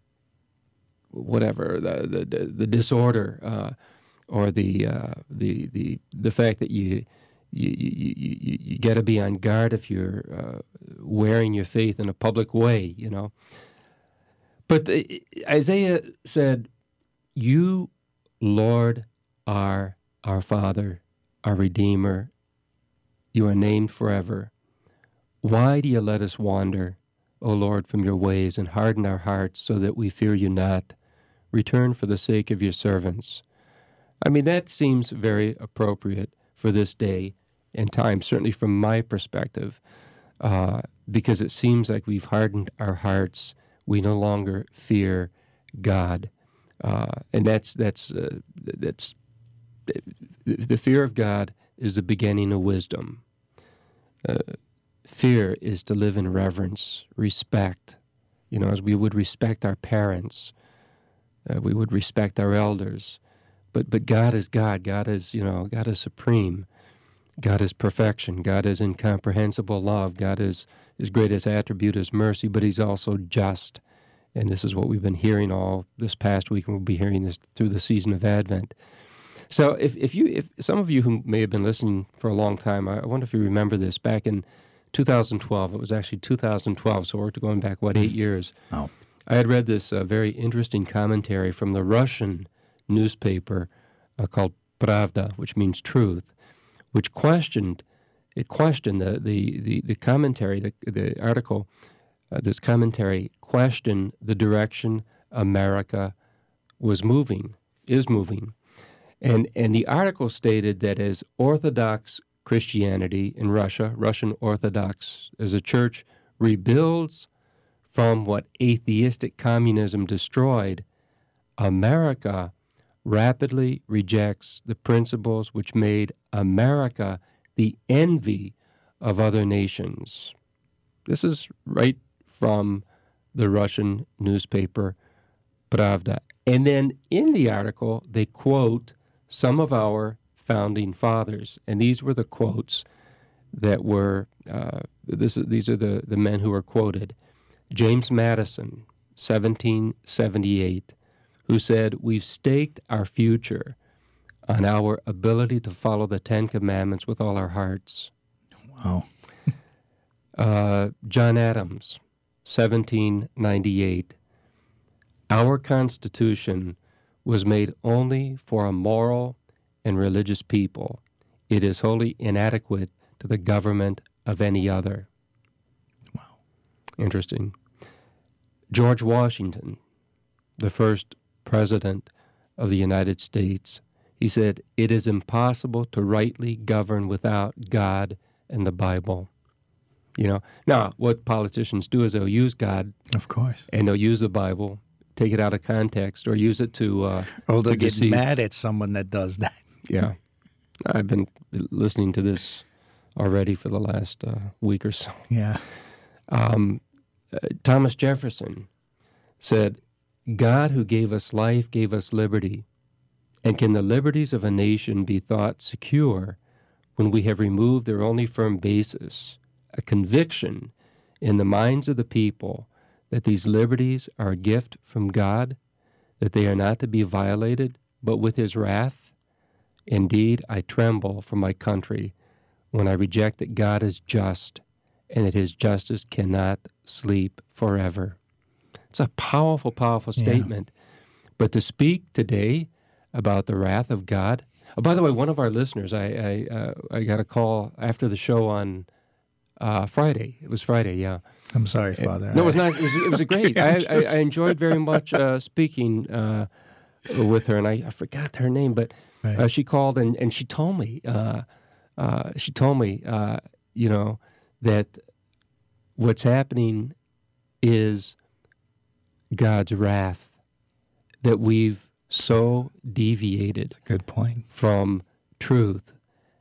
whatever the the, the disorder uh, or the uh, the the the fact that you. You you, you, you got to be on guard if you're uh, wearing your faith in a public way, you know. But the, Isaiah said, "You, Lord, are our Father, our Redeemer. You are named forever. Why do you let us wander, O Lord, from your ways and harden our hearts so that we fear you not? Return for the sake of your servants." I mean, that seems very appropriate for this day and time, certainly from my perspective, uh, because it seems like we've hardened our hearts. We no longer fear God, uh, and that's that's uh, that's the fear of God is the beginning of wisdom. Uh, fear is to live in reverence, respect. You know, as we would respect our parents, uh, we would respect our elders. But but God is God. God is, you know, God is supreme. God is perfection. God is incomprehensible love. God is, his greatest attribute is mercy, but he's also just. And this is what we've been hearing all this past week, and we'll be hearing this through the season of Advent. So if, if you if some of you who may have been listening for a long time, I wonder if you remember this. Back in two thousand twelve, it was actually two thousand twelve, so we're going back, what, eight years. Oh. I had read this uh, very interesting commentary from the Russian newspaper uh, called Pravda, which means truth, which questioned, it questioned the the, the, the commentary, the, the article, uh, this commentary questioned the direction America was moving, is moving. And, and the article stated that as Orthodox Christianity in Russia, Russian Orthodox as a church, rebuilds from what atheistic communism destroyed, America rapidly rejects the principles which made America the envy of other nations. This is right from the Russian newspaper Pravda. And then in the article, they quote some of our founding fathers. And these were the quotes that were, uh, this, these are the, the men who were quoted. James Madison, seventeen seventy-eight, who said, "We've staked our future on our ability to follow the Ten Commandments with all our hearts." Wow. uh, John Adams, seventeen ninety-eight, "Our Constitution was made only for a moral and religious people. It is wholly inadequate to the government of any other." Wow. Interesting. George Washington, the first president of the United States, he said, "It is impossible to rightly govern without God and the Bible." You know, now what politicians do is they'll use God, of course, and they'll use the Bible, take it out of context, or use it to uh, or they'll to get deceive. mad at someone that does that. Yeah, I've been listening to this already for the last uh, week or so. Yeah. Um, uh, Thomas Jefferson said, God who gave us life gave us liberty, and can the liberties of a nation be thought secure when we have removed their only firm basis, a conviction in the minds of the people that these liberties are a gift from God, that they are not to be violated, but with his wrath? Indeed, I tremble for my country when I reject that God is just and that his justice cannot sleep forever. It's a powerful, powerful statement. Yeah. But to speak today about the wrath of God. Oh, by the way, one of our listeners, I I, uh, I got a call after the show on uh, Friday. It was Friday, yeah. I'm sorry, Father. Uh, no, it was not. It was, it was a great. I, I, I enjoyed very much uh, speaking uh, with her, and I, I forgot her name, but right. uh, she called and, and she told me, uh, uh, she told me, uh, you know, that what's happening is God's wrath, that we've so deviated. That's a good point. From truth.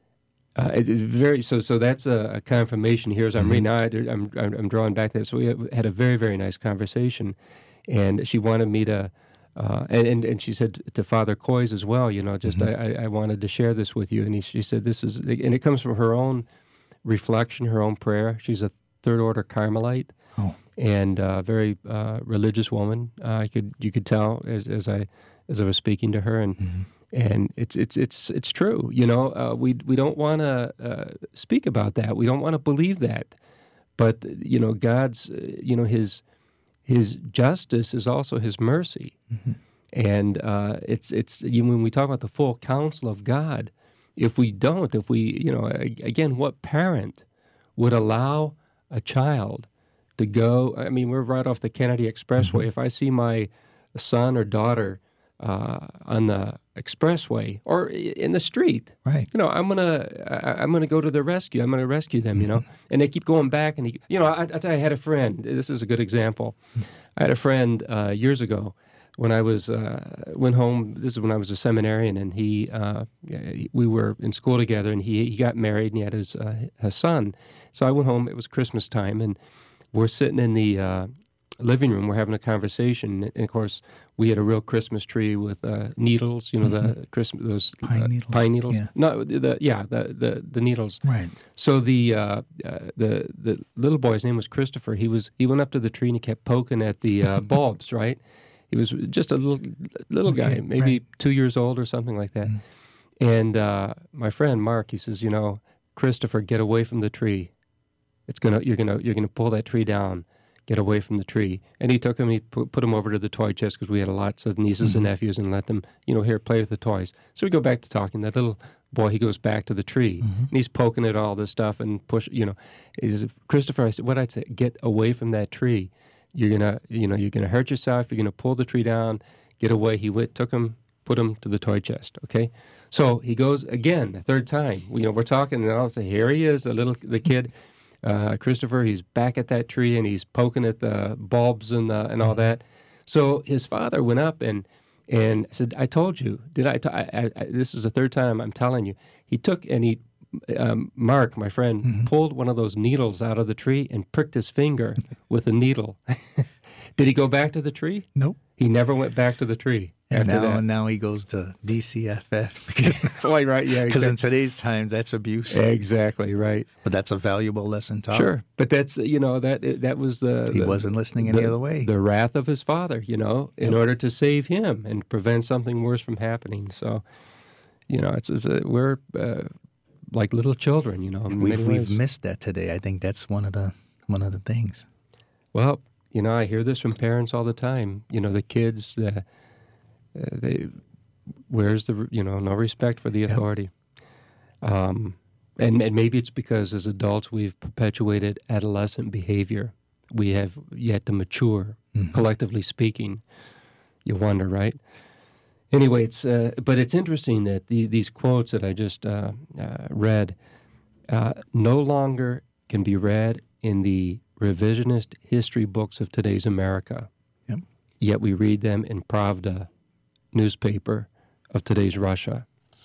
Uh, it, it's very so. So that's a, a confirmation here. As I'm mm-hmm. reading now, I, I'm I'm drawing back to that. So we had a very very nice conversation, and she wanted me to, uh, and, and and she said to Father Coys as well. You know, just mm-hmm. I, I wanted to share this with you, and he, she said this is, and it comes from her own reflection, her own prayer. She's a third order Carmelite. Oh. And a uh, very uh, religious woman. Uh, I could you could tell as, as I as I was speaking to her, and mm-hmm. and it's it's it's it's true. You know, uh, we we don't want to uh, speak about that. We don't want to believe that. But you know, God's uh, you know his his justice is also his mercy, mm-hmm. and uh, it's it's you know, when we talk about the full counsel of God, if we don't, if we you know again, what parent would allow a child to go? I mean, we're right off the Kennedy Expressway. Mm-hmm. If I see my son or daughter uh, on the expressway or in the street, right? You know, I'm gonna I, I'm gonna go to the rescue. I'm gonna rescue them. You know, and they keep going back. And he, you know, I, I tell you, I had a friend. This is a good example. I had a friend uh, years ago when I was uh, went home. This is when I was a seminarian, and he uh, we were in school together, and he he got married, and he had his uh, his son. So I went home. It was Christmas time, and we're sitting in the uh, living room. We're having a conversation, and of course, we had a real Christmas tree with uh, needles. You know, mm-hmm. the Christmas those pine uh, needles. Pine needles. Yeah. No, the yeah, the, the, the needles. Right. So the uh, uh, the the little boy's name was Christopher. He was he went up to the tree and he kept poking at the uh, bulbs. Right. He was just a little little okay, guy, maybe right. two years old or something like that. Mm. And uh, my friend Mark, he says, you know, Christopher, get away from the tree. It's gonna you're gonna you're gonna pull that tree down. Get away from the tree. And he took him and he put, put him over to the toy chest because we had lots of nieces mm-hmm. and nephews and let them, you know, here, play with the toys. So we go back to talking. That little boy, he goes back to the tree. Mm-hmm. And he's poking at all this stuff and push, you know. He says, Christopher, I said, what I'd say, get away from that tree. You're going to, you know, you're going to hurt yourself. You're going to pull the tree down. Get away. He went, took him, put him to the toy chest, okay? So he goes again, the third time. You know, we're talking, and all of a sudden, here he is, the little, the kid. Uh, Christopher, he's back at that tree and he's poking at the bulbs and the, and all that. So his father went up and and said, "I told you, did I, t- I, I? This is the third time I'm telling you." He took and he, um, Mark, my friend, mm-hmm. pulled one of those needles out of the tree and pricked his finger with a needle. Did he go back to the tree? Nope. He never went back to the tree. And after now, that. now he goes to D C F F because, right, right, yeah, because exactly. in today's time that's abuse. Exactly right. But that's a valuable lesson taught. Sure, but that's you know that that was the he the, wasn't listening the, any other way. The wrath of his father, you know, in yep. order to save him and prevent something worse from happening. So, you know, it's, it's a, we're uh, like little children, you know. In we've many we've ways. missed that today. I think that's one of the one of the things. Well, you know, I hear this from parents all the time. You know, the kids, the, uh, they, where's the, you know, no respect for the authority. Yep. Um, and, and maybe it's because as adults we've perpetuated adolescent behavior. We have yet to mature, mm-hmm. collectively speaking. You wonder, right? Anyway, it's uh, but it's interesting that the, these quotes that I just uh, uh, read uh, no longer can be read in the revisionist history books of today's America. Yep. Yet we read them in Pravda newspaper of today's Russia.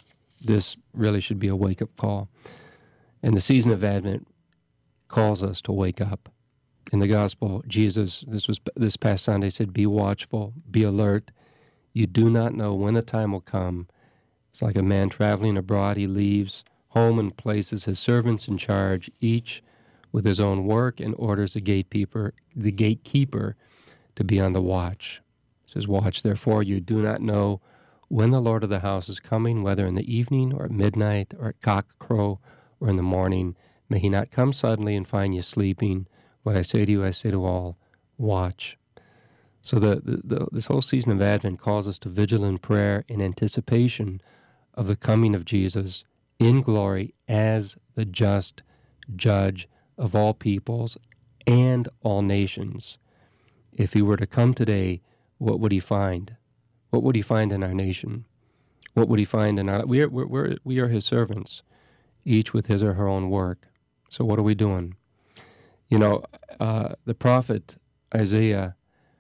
This really should be a wake-up call. And the season of Advent calls us to wake up in the gospel, Jesus, this was this past Sunday, said, be watchful, be alert. You do not know when the time will come. It's like a man traveling abroad. He leaves home and places his servants in charge, each with his own work, and orders the gatekeeper, the gatekeeper to be on the watch. It says, watch, therefore, you do not know when the Lord of the house is coming, whether in the evening or at midnight or at cockcrow or in the morning. May he not come suddenly and find you sleeping. What I say to you, I say to all, watch. So the, the, the this whole season of Advent calls us to vigilant prayer in anticipation of the coming of Jesus in glory as the just judge of all peoples and all nations. If he were to come today, what would he find? What would he find in our nation? What would he find in our... We are, we're, we're, we are his servants, each with his or her own work. So what are we doing? You know, uh, the prophet Isaiah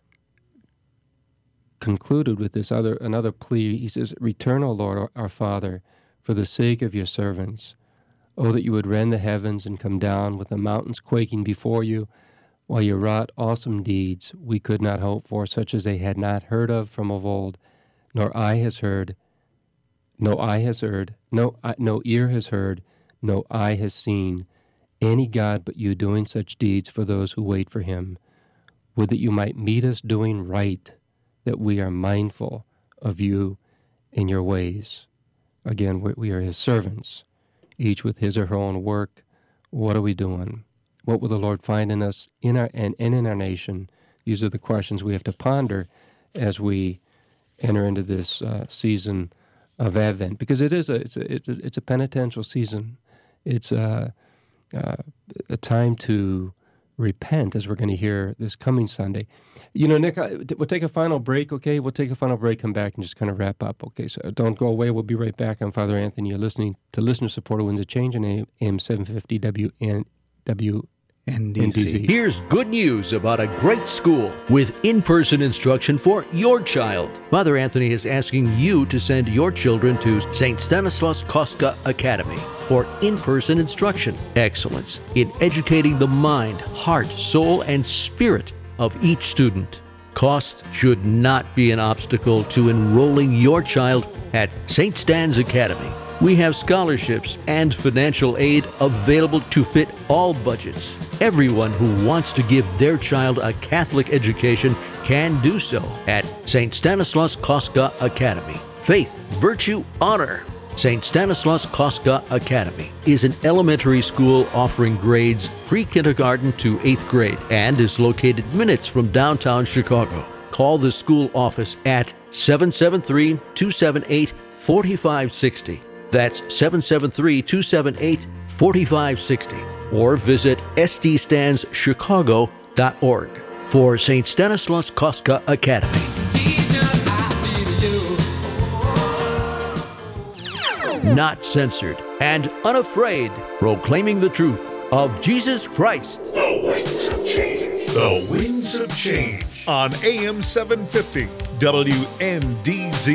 concluded with this other another plea. He says, return, O Lord, our, our Father, for the sake of your servants. Oh, that you would rend the heavens and come down with the mountains quaking before you, while you wrought awesome deeds we could not hope for, such as they had not heard of from of old, nor eye has heard, no eye has heard, no, no ear has heard, no eye has seen, any God but you doing such deeds for those who wait for him. Would that you might meet us doing right, that we are mindful of you and your ways. Again, we are his servants, each with his or her own work. What are we doing? What will the Lord find in us in our and, and in our nation? These are the questions we have to ponder as we enter into this uh, season of Advent, because it is a it's a it's a, it's a penitential season. It's a, a a time to repent, as we're going to hear this coming Sunday. You know, Nick, I, we'll take a final break, okay? We'll take a final break, come back, and just kind of wrap up, okay? So don't go away. We'll be right back. I'm Father Anthony. You're listening to Listener-Supported Winds of Change on A M seven fifty W N W N D C. Here's good news about a great school with in-person instruction for your child. Father Anthony is asking you to send your children to Saint Stanislaus Kostka Academy for in-person instruction excellence in educating the mind, heart, soul, and spirit of each student. Cost should not be an obstacle to enrolling your child at Saint Stan's Academy. We have scholarships and financial aid available to fit all budgets. Everyone who wants to give their child a Catholic education can do so at Saint Stanislaus Kostka Academy. Faith, virtue, honor. Saint Stanislaus Kostka Academy is an elementary school offering grades pre-kindergarten to eighth grade and is located minutes from downtown Chicago. Call the school office at seven seven three, two seven eight, four five six zero. That's seven seven three, two seven eight, four five six zero. Or visit s d stans chicago dot org for Saint Stanislaus Kostka Academy. Not censored and unafraid, proclaiming the truth of Jesus Christ. The Winds of Change. The Winds of Change on A M seven fifty W N D Z.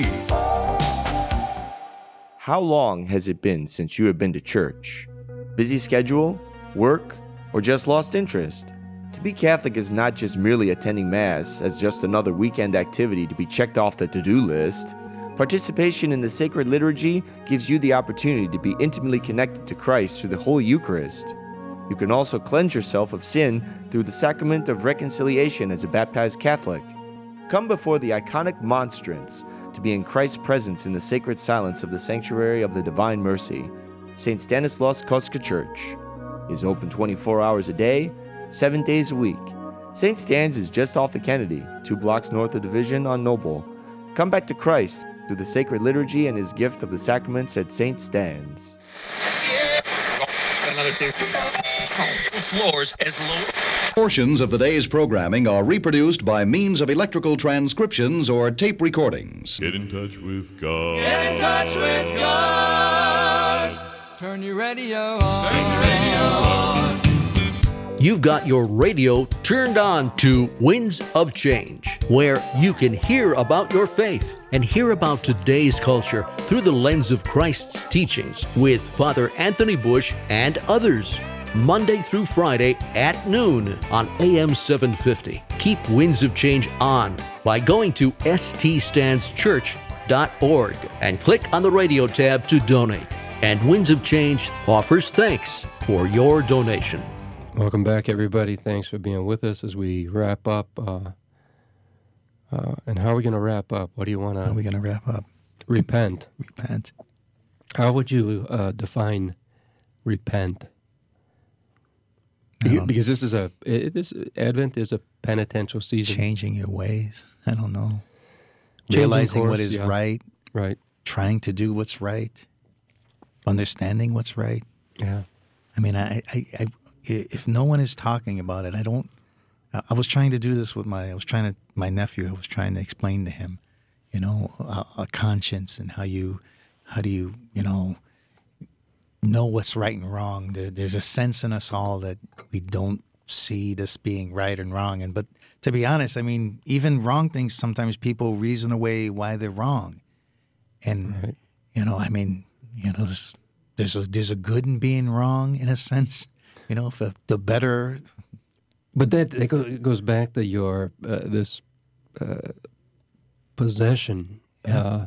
How long has it been since you have been to church? Busy schedule, work, or just lost interest? To be Catholic is not just merely attending Mass as just another weekend activity to be checked off the to-do list. Participation in the sacred liturgy gives you the opportunity to be intimately connected to Christ through the Holy Eucharist. You can also cleanse yourself of sin through the sacrament of reconciliation as a baptized Catholic. Come before the iconic monstrance to be in Christ's presence in the sacred silence of the sanctuary of the Divine Mercy. Saint Stanislaus Kostka Church is open twenty-four hours a day, seven days a week. Saint Stan's is just off the Kennedy, two blocks north of Division on Noble. Come back to Christ through the sacred liturgy and his gift of the sacraments at Saint Stan's. Portions of the day's programming are reproduced by means of electrical transcriptions or tape recordings. Get in touch with God. Get in touch with God. Turn your radio on. Turn your radio on. You've got your radio turned on to Winds of Change, where you can hear about your faith and hear about today's culture through the lens of Christ's teachings with Father Anthony Bush and others. Monday through Friday at noon on A M seven fifty. Keep Winds of Change on by going to s t stands church dot org and click on the radio tab to donate. And Winds of Change offers thanks for your donation. Welcome back, everybody. Thanks for being with us as we wrap up. Uh, uh, and how are we going to wrap up? What do you want to... How are we going to wrap up? Repent. Repent. How would you uh, define repent? Um, Because this is a it, this Advent is a penitential season. Changing your ways. I don't know. Changing Realizing course, what is yeah. right. Right. Trying to do what's right. Understanding what's right. Yeah. I mean, I, I, I, if no one is talking about it, I don't. I was trying to do this with my. I was trying to. My nephew. I was trying to explain to him, you know, a, a conscience and how you, how do you, you know, know what's right and wrong. There, there's a sense in us all that we don't see this being right and wrong. And but to be honest, I mean, even wrong things sometimes people reason away why they're wrong, and Right. you know, I mean, you know, this. There's a there's a good in being wrong in a sense, you know. If the better, But that, that go, it goes back to your uh, this uh, possession. Yeah. Uh,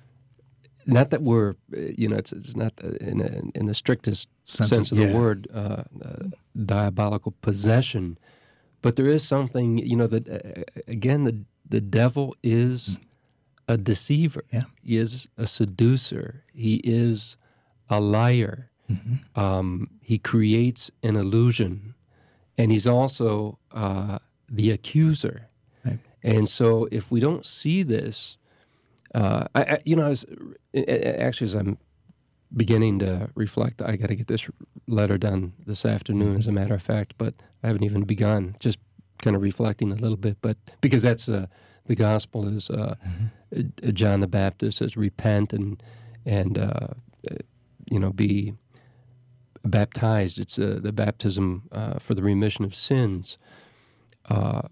not that we're, uh, you know, it's, it's not the, in a, in the strictest Sense sense, of- of yeah. the word, uh, uh, diabolical possession. But there is something, you know, that uh, again, the the devil is a deceiver. Yeah. He is a seducer. He is a liar. Mm-hmm. Um, he creates an illusion, and he's also uh, the accuser. Right. And so, if we don't see this, uh, I, I, you know, as, actually, as I'm beginning to reflect, I got to get this letter done this afternoon, Mm-hmm. as a matter of fact. But I haven't even begun. Just kind of reflecting a little bit, but because that's uh, the gospel is uh, Mm-hmm. John the Baptist says, "Repent and and." Uh, you know, be baptized. It's uh, the baptism uh, for the remission of sins. Uh,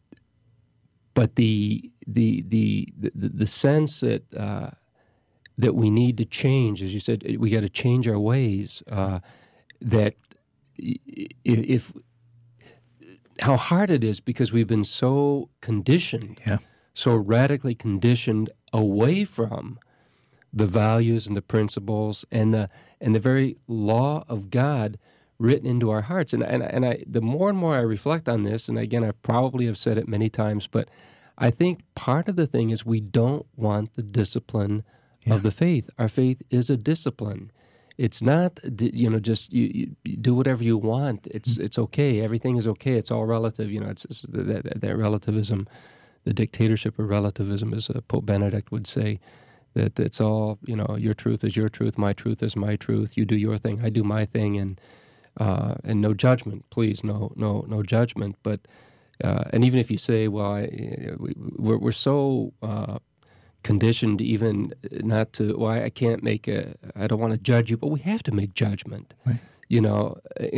but the the the the, the sense that uh, that we need to change, as you said, we got to change our ways. Uh, that if how hard it is because we've been so conditioned, Yeah. so radically conditioned away from the values and the principles and the and the very law of God written into our hearts. And and and I the more and more I reflect on this, and again I probably have said it many times, but I think part of the thing is we don't want the discipline Yeah. of the faith. Our faith is a discipline. It's not, you know, just you, you, you do whatever you want. It's Mm-hmm. it's okay. Everything is okay. It's all relative. You know, it's, it's that, that, that relativism, the dictatorship of relativism, as uh, Pope Benedict would say, that it's all, you know, your truth is your truth, my truth is my truth. You do your thing, I do my thing, and uh, and no judgment, please, no no no judgment. But uh, and even if you say, well, I, we, we're we're so. Uh, conditioned even not to, well, I can't make a, I don't want to judge you, but we have to make judgment. Right. You know,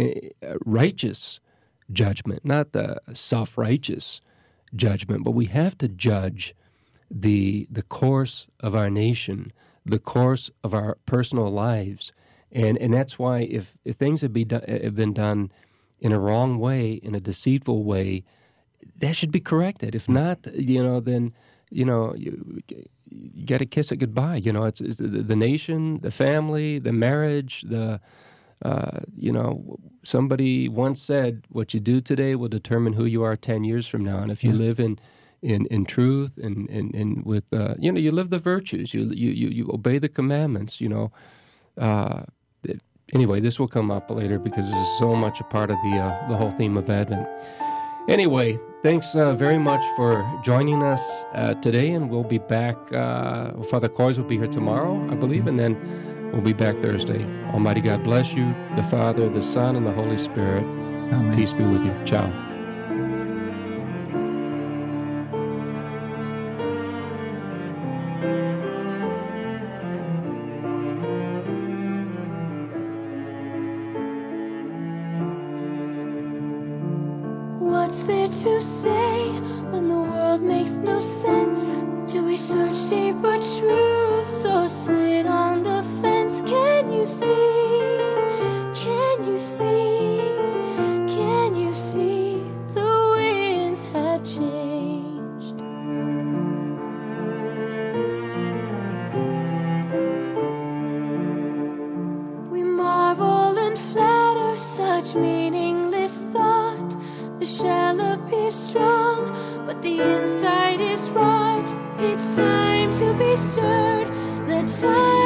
righteous judgment, not the self-righteous judgment, but we have to judge the the course of our nation, the course of our personal lives. And and that's why if, if things have, be do, have been done in a wrong way, in a deceitful way, that should be corrected. If not, you know, then you know, you, you got to kiss it goodbye. You know, it's, it's the, the nation, the family, the marriage, the, uh, you know, somebody once said, what you do today will determine who you are ten years from now. And if you Yeah. live in, in, in truth and, and, and with, uh, you know, you live the virtues, you, you, you, you obey the commandments, you know. Uh, it, anyway, this will come up later because this is so much a part of the, uh, the whole theme of Advent. Anyway, thanks uh, very much for joining us uh, today, and we'll be back. Uh, Father Coys will be here tomorrow, I believe, and then we'll be back Thursday. Almighty God bless you, the Father, the Son, and the Holy Spirit. Amen. Peace be with you. Ciao. What's there to say when the world makes no sense? Do we search deeper truths or sit on the fence? Can you see? Can you see? much meaningless thought. The shell appears strong, but the inside is rot. It's time to be stirred. The time